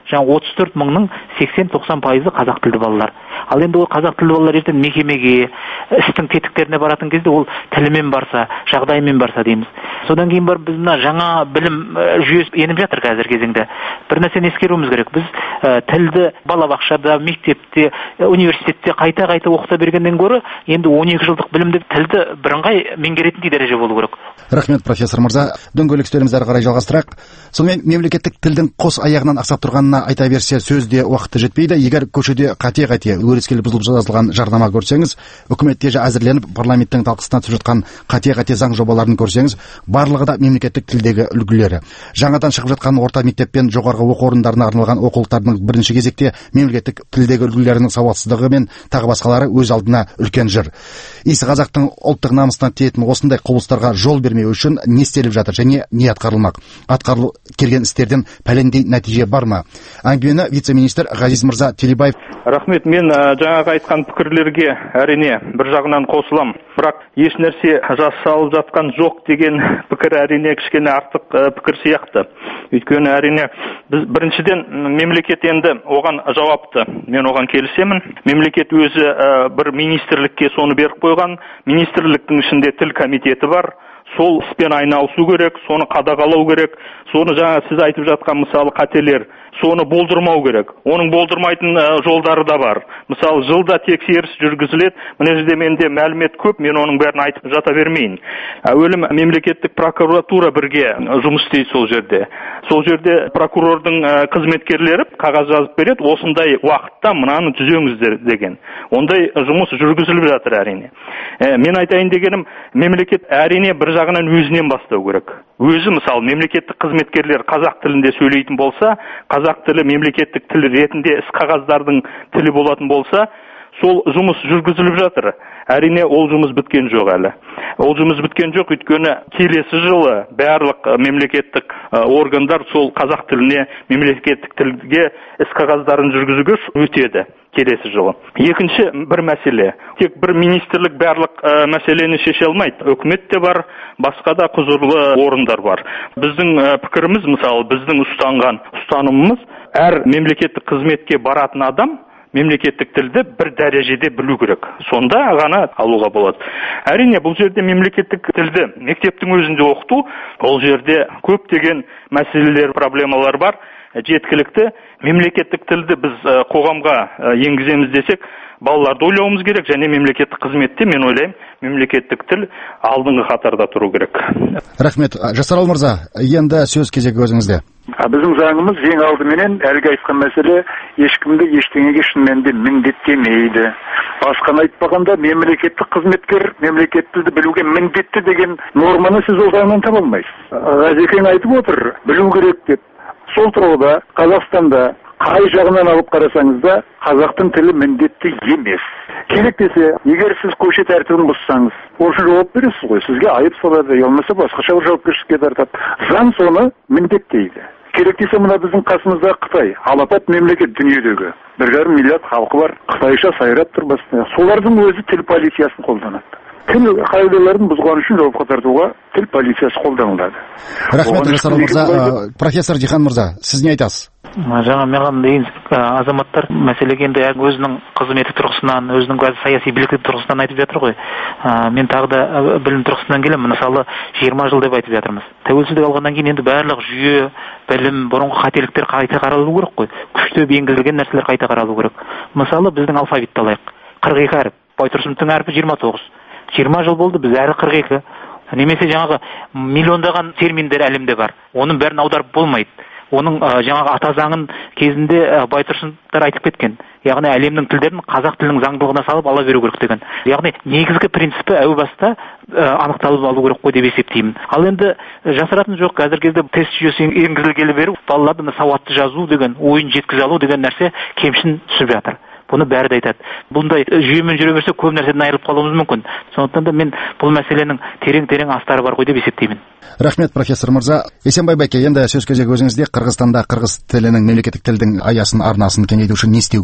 жаңа отыз төрт мыңның сексен тоқсан пайызы қазақ тілді балалар. Ал енді ол қазақ тілді балалар ертең мекемеге, істің тетіктеріне баратын кезде ол тілімен барса, жағдайымен барса дейміз. Содан кейін бар біз мына жаңа білім жүйесі еніп жатыр қазір кезеңде. Бір нәрсені ескеруіміз керек. Біз ә, тілді балабақшада, мектепте, университетте қайта-қайта оқыта бергеннен гөрі енді он екі жылдық білімді тілді бірыңғай меңгеретіндей дәреже болу керек. Рахмет, профессор мырза. Дөңгелек үстелімізді ары қарай жалғастырайық. Сонымен мемлекеттік тілдің қос аяғынан ақсап тұрғанына айта берсе сөзде уақыты жетпейді. Егер көшеде қате-қате өрескел бұзылып жазылған жарнама көрсеңіз, үкіметте же әзірленіп парламенттің талқысына түсіп жатқан қате-қате заң жобаларын көрсеңіз, барлығы да мемлекеттік тілдегі үлгілері. Жаңадан шығып жатқан орта мектеп пен жоғарғы оқу орындарына арналған оқулықтардың бірінші кезекте мемлекеттік тілдегі үлгілерінің сауатсыздығы мен тағы басқалары өз алдына үлкен жыр. Исі қазақтың ұлттық намысына тиетін осындай құбылыстарға жол бермеу үшін не істеліп жатыр және не атқарылмақ? Атқарылу келген істерден пәлендей нәтиже бар ма? Әңгімені вице-министр Ғазиз мырза Телебаев. Рахмет, мен жаңағы айтқан пікірлерге әрине бір жағынан қосылам. Бірақ еш нәрсе жасалып жатқан жоқ деген пікір әрине кішкене артық пікір сияқты. Өйткені әрине біз біріншіден мемлекет енді оған жауапты. Мен оған келісемін. Мемлекет өзі бір министрлікке соны беріп қойған. Министрліктің ішінде тіл комитеті бар. Сол іспен айналысу керек, соны қадағалау керек. Соны жаңа сіз айтып жатқан мысалы қателер, соны болдырмау керек. Оның болдырмайтын жолдары да бар. Мысалы жылда тексеріс жүргізіледі. Мына жерде менде мәлімет көп, мен оның бәрін айтып жата бермейін. Әуелі мемлекеттік прокуратура бірге жұмыс істейді сол жерде. Сол жерде прокурордың қызметкерлері қағаз жазып береді, осындай уақытта мынаны түзеңіздер деген. Ондай жұмыс жүргізіліп жатыр әрине. Мен айтайын дегенім, мемлекет әрине бір жағынан өзінен бастау керек. Өзі мысалы мемлекеттік қызметкерлер қазақ тілінде сөйлейтін болса, қазақ тілі мемлекеттік тіл ретінде іс қағаздардың тілі болатын болса, сол жұмыс жүргізіліп жатыр. Әрине ол жұмыс біткен жоқ әлі. Ол жұмыс біткен жоқ, өйткені келесі жылы барлық мемлекеттік органдар сол қазақ тіліне, мемлекеттік тілге іс қағаздарын жүргізуге өтеді келесі жылы. Екінші бір мәселе. Тек бір министрлік барлық мәселені шеше алмайды. Үкімет те бар, басқа да құзырлы орындар бар. Біздің пікіріміз, мысалы, біздің ұстанған ұстанымымыз, әр мемлекеттік қызметке баратын адам мемлекеттік тілді бір дәрежеде білу керек. Сонда ғана алуға болады. Әрине, бұл жерде мемлекеттік тілді мектептің өзінде оқыту, ол жерде көптеген мәселелер, проблемалар бар. Жеткілікті мемлекеттік тілді біз қоғамға енгіземіз десек, балаларды ойлауымыз керек, және мемлекеттік қызметте мен ойлаймын, мемлекеттік тіл алдыңғы қатарда тұру керек. Рахмет. Жасарал мырза, енді сөз кезегі өзіңізде. Біздің заңымыз ең алдыменен әлгі айтқан мәселе ешкімді ештеңеге шынымен міндеттемейді. Басқаны айтпағанда мемлекеттік қызметкер мемлекеттік тілді білуге міндетті деген норманы сіз ол заңнан таба алмайсыз. Ғазекең айтып отыр, білу керек деп. Сол тұрғыда Қазақстанда қай жағынан алып қарасаңыз да қазақтың тілі міндетті емес. Керек десе, егер сіз көше тәртібін бұзсаңыз, ол үшін жауап бересіз ғой, сізге айып салады, болмаса басқаша бір жауапкершілікке тартады. Заң соны міндеттейді. Керек десе, мына біздің қасымызда Қытай, алапат мемлекет дүниедегі. бір жарым миллиард халқы бар, қытайша сайрап тұр басында. Солардың өзі тіл полициясын қолданады. Тіл қағидаларын бұзған үшін жауапқа тартуға тіл полициясы қолданылады. Рахмет, Жасарал мырза. Профессор Дихан мырза, сіз не айтасыз? Жаңа маған деген азаматтар мәселеге енді өзінің қызметі тұрғысынан, өзінің саяси билігі тұрғысынан айтып жатыр ғой. Мен тағы да білім тұрғысынан келемін. Мысалы, жиырма жыл деп айтып жатырмыз. Тәуелсіздік алғаннан кейін енді барлық жүйе, білім, бұрынғы қателіктер қайта қаралу керек қой. Күштеп енгізілген нәрселер қайта қаралу керек. Мысалы, біздің алфавитті алайық. қырық екі әріп. Байтұрсыновтың әрпі жиырма тоғыз. жиырма жыл болды, біз әрі қырық екі. Немесе жаңағы миллиондаған терминдер әлемде бар. Оның бәрін аударып болмайды. Оның жаңағы ата заңын кезінде Байтұрсыновтар айтып кеткен. Яғни әлемнің тілдерін қазақ тілінің заңдылығына салып ала беру керек деген. Яғни негізгі принципі әу баста анықталып алу керек қой деп есептеймін. Ал енді жасыратын жоқ, қазір кезде тест жүйесі енгізілгелі бері балаларды сауатты жазу деген, ойын жеткізе алу деген нәрсе кемшін түсіп жатыр. Бұны бәрі де айтады. Бұндай жүйемен жүре берсе көп нәрседен айырылып қалуымыз мүмкін. Сондықтан да мен бұл мәселенің терең-терең астары бар ғой деп есептеймін. Рахмет, профессор мырза. Есенбай Байке, енді сөз кезегі өзіңізде. Қырғызстанда қырғыз тілінің мемлекеттік тілдің аясын, арнасын кеңейту үшін не істеу керек?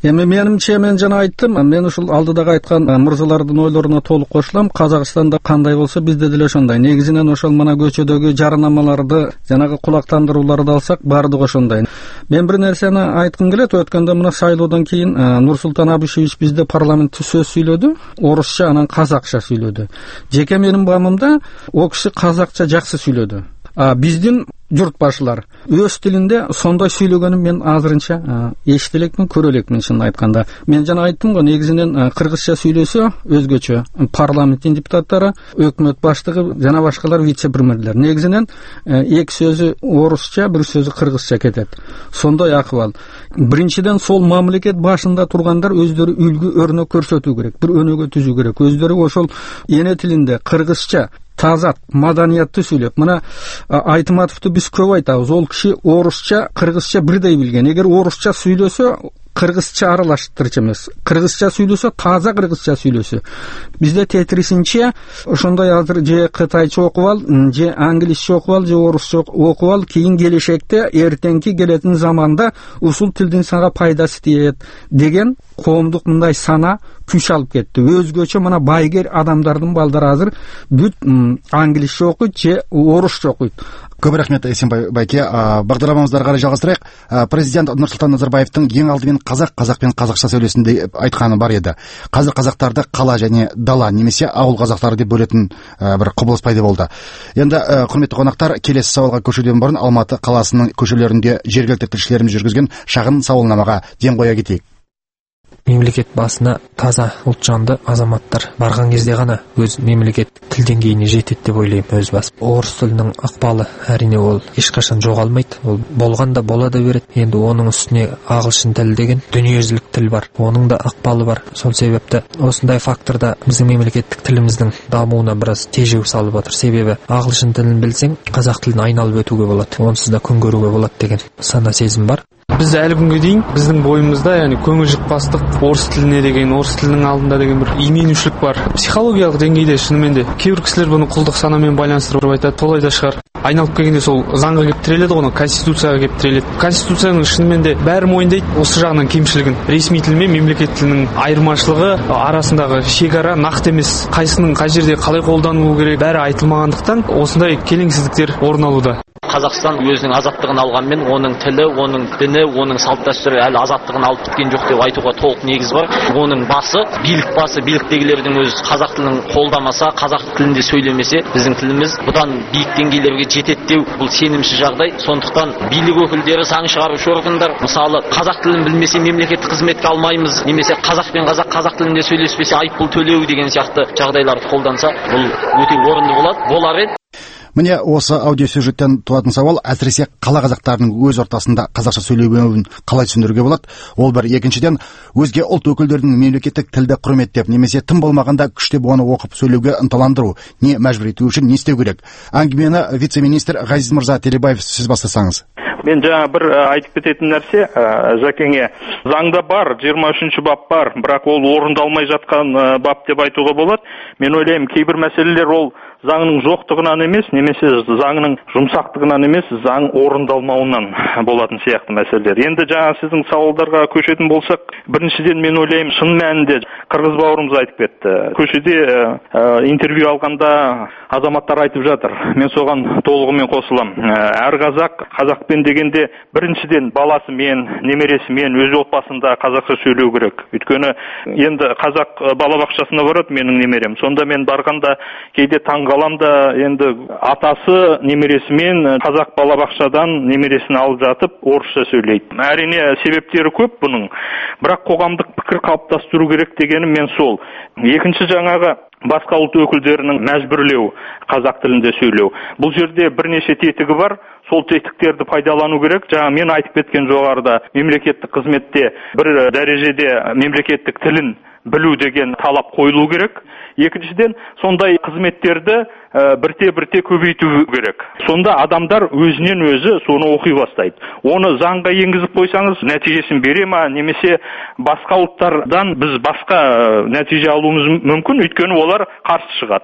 Эми менимче мен жана айттым, мен ушул алдыдагы айткан мырзалардын ойлоруна толук кошулам. Казакстанда кандай болсо бизде деле ошондой. Негизинен ошол мына көчөдөгү жарнамаларды, жанагы кулактандырууларды алсак, баардыгы ошондой. Мен бир нерсени айткым келет. Өткөндө мына шайлоодон кийин Нурсултан Абишевич бизде парламентте сөз сүйлөдү, орусча анан казакча сүйлөдү. Жеке менин баамымда о киши казакча жакшы сүйлөдү. Биздин журт башылар өз тилинде сондай сүйлөгөнүн мен азырынча эшите элекмин, көрө элекмин чынын айтканда. Мен жана айттым го, негизинен кыргызча сүйлөсө өзгөчө парламенттин депутаттары, өкмөт баштыгы жана башкалар вице-премьерлер. Негизинен эки сөзү орусча, бир сөзү кыргызча кетет. Сондай акыбал. Биринчиден сол мамлекет башында тургандар өздөрү үлгү өрнөк көрсөтүү керек, бир өнөгө түзүү керек. Өздөрү ошол эне тилинде кыргызча таза маданиятты сүйлөп, мына Айтматовду биз көп айтабыз. Ол киши орусча, кыргызча бирдей билген. Эгер орусча сүйлөсө, кыргызча аралаштырчу эмес. Кыргызча сүйлөсө, таза кыргызча сүйлөсө. Бизде тетрисинче ошондой азыр же кытайча окуп ал, же англисче окуп ал, же орусча окуп ал, кийин келешекте эртеңки келетин заманда ушул тилдин сага пайдасы тиет деген коомдук мындай сана күч алып кетти. Өзгөчө мына байгер адамдардын балдары азыр бүт англисче окуйт же орусча окуйт. Көп рахмет, Эсенбай байке. Бағдарламамыздары қарай жалғастырайық. Президент Нұрсұлтан Назарбаевтың ең алдымен қазақ, қазақпен қазақша сөйлесін деп айтқаны бар еді. Қазір қазақтарды қала және дала немесе ауыл қазақтары деп бөлетін бір құбылыс пайда болды. Енді құрметті қонақтар, келесі сауалға көшуден бұрын Алматы қаласының көшелерінде жергілікті тілшілеріміз жүргізген шағын сауалнамаға ден қоя кетейік. Мемлекет басына таза ұлтжанды азаматтар барған кезде ғана өз мемлекет тіл деңгейіне жетеді деп ойлаймын өз басым. Орыс тілінің ықпалы әрине ол ешқашан жоғалмайды. Ол болған да бола да береді. Енді оның үстіне ағылшын тілі деген дүниежүзілік тіл бар. Оның да ықпалы бар. Сол себепті осындай факторда біздің мемлекеттік тіліміздің дамуына біраз тежеу салып отыр. Себебі ағылшын тілін білсең, қазақ тілін айналып өтуге болады. Онсыз да күн көруге болады деген сана сезім бар. Біз әлі күнге дейін біздің бойымызда, яғни көңіл жықпастық, орыс тіліне деген, орыс тілінің алдында деген бір именушілік бар. Психологиялық деңгейде шынымен де кейбір кісілер бұны құлдық санамен байланыстырып айтады, солай да шығар. Айналып келгенде сол заңға келіп тіреледі, оны конституцияға келіп тіреледі. Конституцияның шынымен де бәрі мойындайды осы жағынан кемшілігін. Ресми тіл мен мемлекет тілінің айырмашылығы арасындағы шекара нақты емес. Қайсының қай жерде қалай қолданылу керек, бәрі айтылмағандықтан осындай келеңсіздіктер орын алуда. Қазақстан өзінің азаттығын алғанмен, оның тілі, оның діні, оның салт дәстүрі әлі азаттығын алып біткен жоқ деп айтуға толық негіз бар. Оның басы, билік басы, биліктегілердің өз қазақ тілін қолдамаса, қазақ тілінде сөйлемесе, біздің тіліміз бұдан биік деңгейлерге жетеді деу бұл сенімсіз жағдай. Сондықтан билік өкілдері, заң шығарушы органдар, мысалы, қазақ тілін білмесе мемлекеттік қызметке алмаймыз, немесе қазақ пен қазақ қазақ тілінде сөйлеспесе айыппұл төлеу деген сияқты жағдайларды қолданса, бұл өте орынды болады. Болар еді. Міне осы аудиосюжеттен туатын сауал, әсіресе қала қазақтарының өз ортасында қазақша сөйлеуін қалай түсіндіруге болады? Ол бір. Екіншіден, өзге ұлт өкілдерінің мемлекеттік тілді құрметтеп, немесе тым болмағанда күштеп оны оқып сөйлеуге ынталандыру, не мәжбүр ету үшін не істеу керек? Әңгімені вице-министр Ғазиз мырза Телебаев сіз бастасаңыз. Мен жаңа бір айтып кететін нәрсе, Жәкеңе, заңда бар, жиырма үшінші бап бар, бірақ ол орындалмай жатқан бап деп айтуға болады. Мен ойлаймын, кейбір мәселелер ол заңның жоқтығынан емес, немесе заңның жұмсақтығынан емес, заң орындалмауынан болатын сияқты мәселелер. Енді жаңа сіздің сауалдарға көшетін болсақ, біріншіден мен ойлаймын, шын мәнінде қырғыз бауырымыз айтып кетті. Көшеде ә, интервью алғанда азаматтар айтып жатыр. Мен соған толығымен қосылам. Әр қазақ, қазақпен дегенде біріншіден баласы мен, немересі мен, өз отбасында қазақша сөйлеу керек. Өйткені енді қазақ балабақшасына барады менің немерем. Сонда мен барғанда кейде таң қаламда, енді атасы немересімен қазақ балабақшадан немересін алып жатып орысша сөйлейді. Әрине себептері көп бұның, бірақ қоғамдық пікір қалыптастыру керек дегенім мен сол. Екінші жаңағы басқа ұлт өкілдерінің мәжбүрлеу қазақ тілінде сөйлеу. Бұл жерде бірнеше тетігі бар. Сол тетіктерді пайдалану керек. Жаңа мен айтып кеткен жоғарыда мемлекеттік қызметте бір дәрежеде мемлекеттік тілін білу деген талап қойылу керек. Екіншіден, сондай қызметтерді бірте-бірте көбейту керек. Сонда адамдар өзінен өзі соны оқи бастайды. Оны заңға енгізіп қойсаңыз, нәтижесін бере ма, немесе басқа ұлттардан біз басқа нәтиже алуымыз мүмкін, өйткені олар қарсы шығады.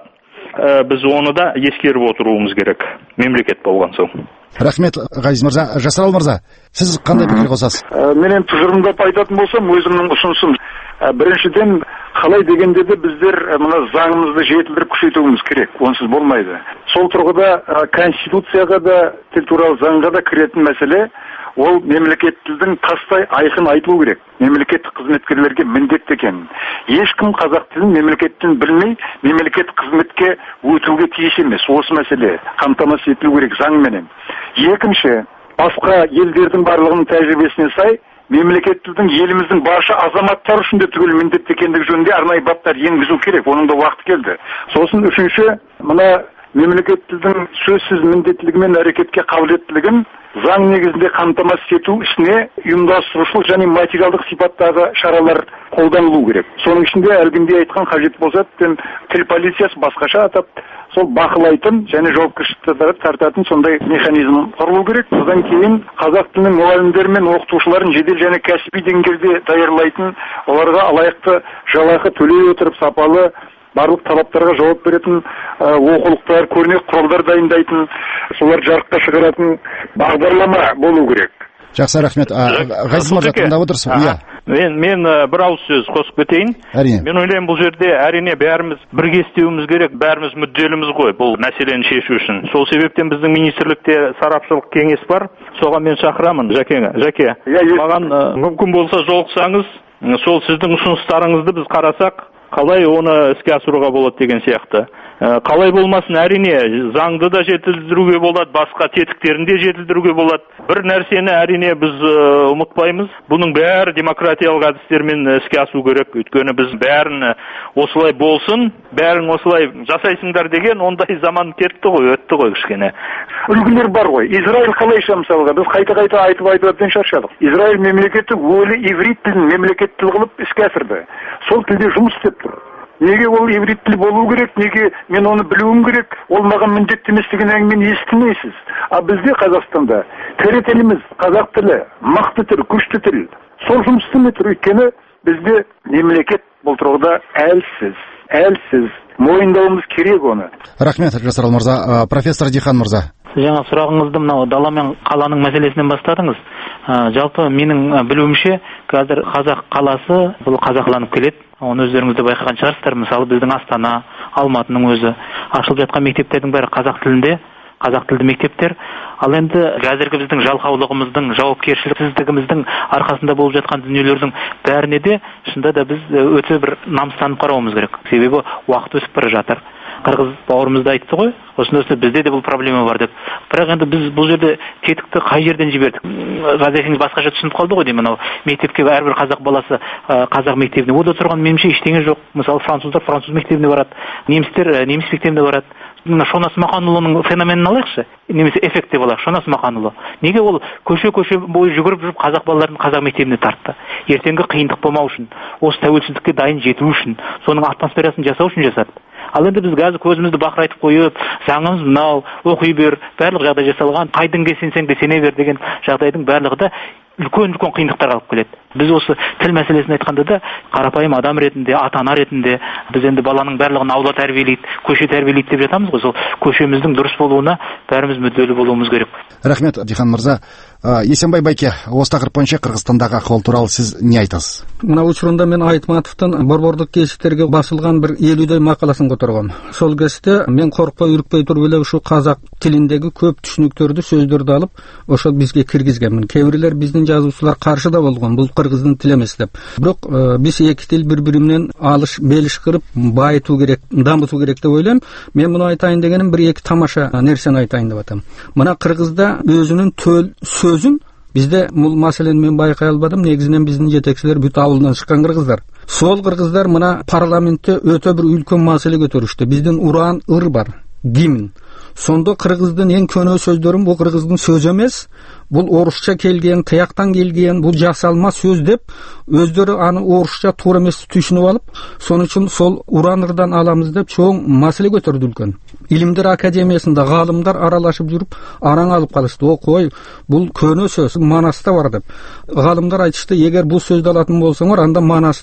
біз оны да ескеріп отыруымыз керек мемлекет болған соң. Рахмет, Ғазиз мырза. Жасарал мырза, сіз қандай пікір қосасыз? Менен тұжырымдап айтатын болсам, өзімнің ұсынысым біріншіден қалай дегенде де біздер мына заңымызды жетілдіріп күшейтуіміз керек, онсыз болмайды. Сол тұрғыда конституцияға да, тіл туралы заңға да кіретін мәселе ол мемлекет тілдің тастай айқын айтылу керек. Мемлекеттік қызметкерлерге міндетті екен. Ешкім қазақ тілін, мемлекет тілін білмей, мемлекеттік қызметке өтуге тиіс емес. Осы мәселе қамтамасыз етілу керек заңменен. Екінші, басқа елдердің барлығының тәжірибесіне сай, мемлекет тілдің еліміздің барша азаматтар үшін де түгел міндетті екендігі жөнінде арнайы баптар енгізу керек. Оның да уақыты келді. Сосын үшінші, мына мемлекет тілдің сөзсіз міндеттілігі мен әрекетке қабілеттілігін заң негізінде қамтамасыз ету ісіне ұйымдастырушылық және материалдық сипаттағы шаралар қолданылу керек. Соның ішінде әлгінде айтқан қажет болса, тіл полициясы басқаша атап, сол бақылайтын және жауапкершілікке тартатын сондай механизм құрылу керек. Содан кейін қазақ тілінің мұғалімдері мен оқытушыларын жедел және кәсіби деңгейде даярлайтын, оларға лайықты жалақы төлей отырып сапалы барлық талаптарға жауап беретін оқулықтар, көрнекі құралдар дайындайтын, солар жарыққа шығаратын бағдарлама болу керек. Жақсы, рахмет. Ғазиз мырза, тыңдап отырсыз? Иә. Мен мен бір ауыз сөз қосып кетейін. Әрине. Мен ойлаймын, бұл жерде әрине бәріміз бірге істеуіміз керек, бәріміз мүдделіміз ғой бұл мәселені шешу үшін. Сол себептен біздің министрлікте сарапшылық кеңес бар. Соған мен шақырамын, Жәкеңе. Жәке, маған мүмкін болса жолықсаңыз, сол сіздің ұсыныстарыңызды біз қарасақ, қалай оны іске асыруға болады деген сияқты. Қалай болмасын, әрине заңды да жетілдіруге болады, басқа тетіктерін де жетілдіруге болады. Бір нәрсені әрине біз ұмытпаймыз. Бұның бәрі демократиялық әдістермен іске асу керек. Өйткені біз бәрін осылай болсын, бәрін осылай жасайсыңдар деген ондай заман кетті ғой, өтті ғой кішкене. Үлгілер бар ғой. Израиль қалайша мысалға біз қайта-қайта айтып айтып шаршадық. Израиль мемлекеті өлі иврит тілін мемлекет тіл қылып іске асырды. Сол тілде жұмыс істеп тұр. Неге ол иврит тіл болу керек, неге мен оны білуім керек, ол маған міндетті емес деген әңгімені естімейсіз. А бізде Қазақстанда тірі тіліміз, қазақ тілі, мықты тіл, күшті тіл. Сол жұмыс істемей тұр, өйткені бізде мемлекет бұл тұрғыда әлсіз, әлсіз. Мойындауымыз керек оны. Рахмет, Жасарал мырза. Профессор Дихан мырза. Жаңа сұрағыңызды мынау дала мен қаланың мәселесінен бастадыңыз. Жалпы менің білуімше қазір қазақ қаласы бұл қазақланып келеді. Оны өздеріңіз де байқаған шығарсыздар. Мысалы біздің Астана, Алматының өзі ашылып жатқан мектептердің бәрі қазақ тілінде, қазақ тілді мектептер. Ал енді қазіргі біздің жалқаулығымыздың, жауапкершіліксіздігіміздің арқасында болып жатқан дүниелердің бәріне де шынында да біз өте бір намыстанып қарауымыз керек. Себебі уақыт өсіп бара жатыр. Қырғыз бауырымыз да айтты ғой, осында бізде де бұл проблема бар деп. Бірақ енді біз бұл жерде тетікті қай жерден жібердік? Ғазекеңіз басқаша түсініп қалды ғой деймін. Мынау мектепке әрбір қазақ баласы қазақ мектебіне ода тұрған меніңше ештеңе жоқ. Мысалы француздар француз мектебіне барады, немістер неміс мектебіне барады. Шонас Мақанұлының феноменін алайықшы, немесе эффект деп алайық. Шонас Мақанұлы неге ол көше-көше бойы жүгіріп жүріп қазақ балаларын қазақ мектебіне тартты? Ертеңгі қиындық болмау үшін, осы тәуелсіздікке дайын жету үшін, соның атмосферасын жасау үшін жасады. Ал енді біз қазір көзімізді бақырайтып қойып, заңымыз мынау, оқи бер, барлық жағдай жасалған, қайдың сенсең де сене бер деген жағдайдың барлығы да үлкен-үлкен қиындықтар алып келеді. Біз осы тіл мәселесін айтқанда да қарапайым адам ретінде, ата-ана ретінде біз енді баланың барлығын аула тәрбиелейді, көше тәрбиелейді деп жатамыз ғой. Сол көшеміздің дұрыс болуына бәріміз мүдделі болуымыз керек. Рахмет, Дихан мырза. Есенбай Байке, осы тақырып бойынша Қырғызстандағы ахуал туралы сіз не айтасыз? Мына учурунда мен Айтматовтың борбордук гезиттерге басылған бір елудей мақаласын көтөргөм. Сол кезде мен коркпой, үркпөй туруп эле ушу казак тилиндеги көп түшүнүктөрдү, сөздөрдү алып, ошол бизге киргизгенмин. Кээ бирлер биздин жазуучулар каршы да болгон, бул кыргыздын тили эмес деп. Бирок биз эки тил бири-бири менен алыш, белиш кырып, байытуу керек, дамытуу керек деп ойлойм. Мен муну айтайын дегеним бир эки тамаша нерсени айтайын деп атам. Мына Кыргызда өзүнүн төл сөзүн бизде бул маселени мен байкай албадым. Негизинен биздин жетекчилер бүт абылдан чыккан кыргыздар. Сол кыргыздар мына парламентте өтө бир үлкөн маселе көтөрүштү. Биздин уран ыр бар, гимн. Сонда кыргыздын эң көнө сөздөрүн бул кыргыздын сөзү эмес, бул орусча келген, кыяктан келген, бул жасалма сөз деп өздөрү аны орусча туура эмес түшүнүп алып, сонун үчүн сол уран ырдан аламыз деп чоң маселе көтөрдү үлкөн. Илимдер академиясында гаалымдар аралашып жүрүп, араң алып калышты. О кой, бул көнө сөз, манаста бар деп. Гаалымдар айтышты, эгер бул сөздү алатын болсоңор, анда манасты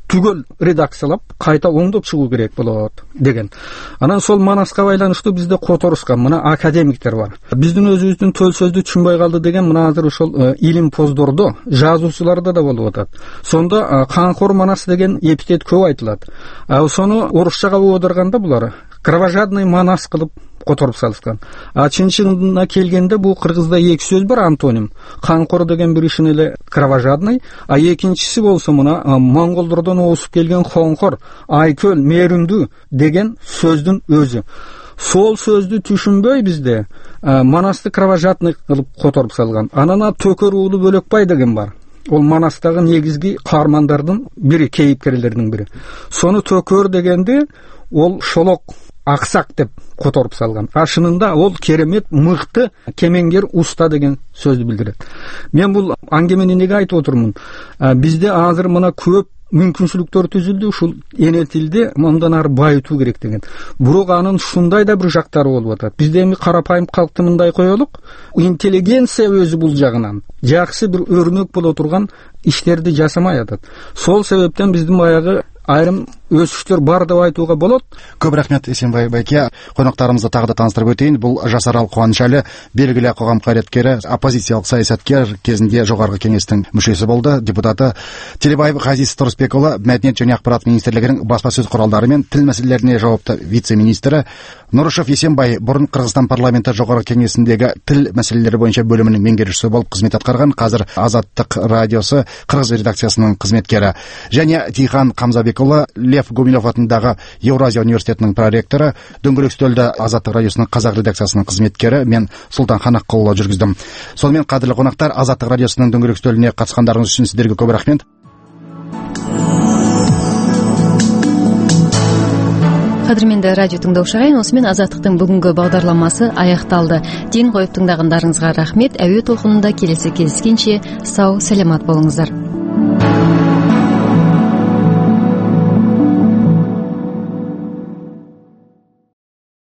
түгел редакциялап кайта оңдоп чыгуу керек болот деген. Анан сол Манаска байланыштуу бизде которушкан мына академиктер бар. Биздин өзүбүздүн төл сөздү түшүнбөй калды деген мына азыр ошол илим поздордо, жазуучуларда да болуп атат. Сонда Канкор Манас деген эпитет көп айтылат. Ошону орусчага оодарганда булар кровожадный Манас кылып которуп салышкан. А чын-чынына келгенде бул кыргызда эки сөз бар, антоним. Канкор деген бир ишин эле кровожадный, а экинчиси болсо мына монголдордон оосуп келген хоңкор, айкөл, мээрүндүү деген сөздүн өзү. Сол сөздү түшүнбөй бизде Манасты кровожадный кылып которуп салган. Анан Төкөр уулу Бөлөкбай деген бар. Ол Манастагы негизги каармандардын бири, кейипкерлердин бири. Сону Төкөр дегенде ол шолок аксак деп которуп салган. Ашынында ол керемет, мыкты, кемеңгер, уста деген сөздү билдирет. Мен бул аңгемени неге айтып отурмун? Бизде азыр мына көп мүмкүнчүлүктөр түзүлдү, ушул эне тилди мындан ары байытуу керек деген. Бирок анын ушундай да бир жактары болуп атат. Бизде эми карапайым калкты мындай коелук, интеллигенция өзү бул жагынан жакшы бир өрнөк боло турган иштерди жасамай атат. Сол себептен биздин баягы айрым өсүштөр бар деп айтууга болот. Көп рахмет Эсенбай байке. Конокторубузду тагы да тааныштырып өтөйүн. Бул Жасарал Кубанычалы, белгилүү коом кайраткери, оппозициялык саясаткер, кезинде жогорку кеңештин мүчөсү болду, депутаты. Телебаев Газиз Турусбек уулу, Мәдениет жана Акпарат министрлигинин баспа сөз куралдары мен тил маселелерине жооптуу вице-министри. Нурушев Эсенбай бурун Кыргызстан парламенти жогорку кеңесиндеги тил маселелери боюнча бөлүмүнүн меңгерүүчүсү болуп кызмет аткарган, азыр Азаттык радиосу Кыргыз редакциясынын кызметкери. Жана Тихан Камзабек уулу, Лев Гумилев атындагы Евразия университетинин проректору, дөңгөлөк стөлдө Азаттык радиосунун казак редакциясынын кызметкери. Мен Султан Ханаккул уулу жүргүздүм. Сонун менен кадырлуу коноктор, Азаттык радиосунун дөңгөлөк стөлүнө катышкандарыңыз үчүн сиздерге көп рахмет. Кадырменде радио тыңдоочу агайын, осу менен Азаттыктын бүгүнкү багдарламасы аякталды. Ден коюп тыңдагандарыңызга рахмет. Әуе толкунунда келесі кездескенче сау, саламат болуңуздар.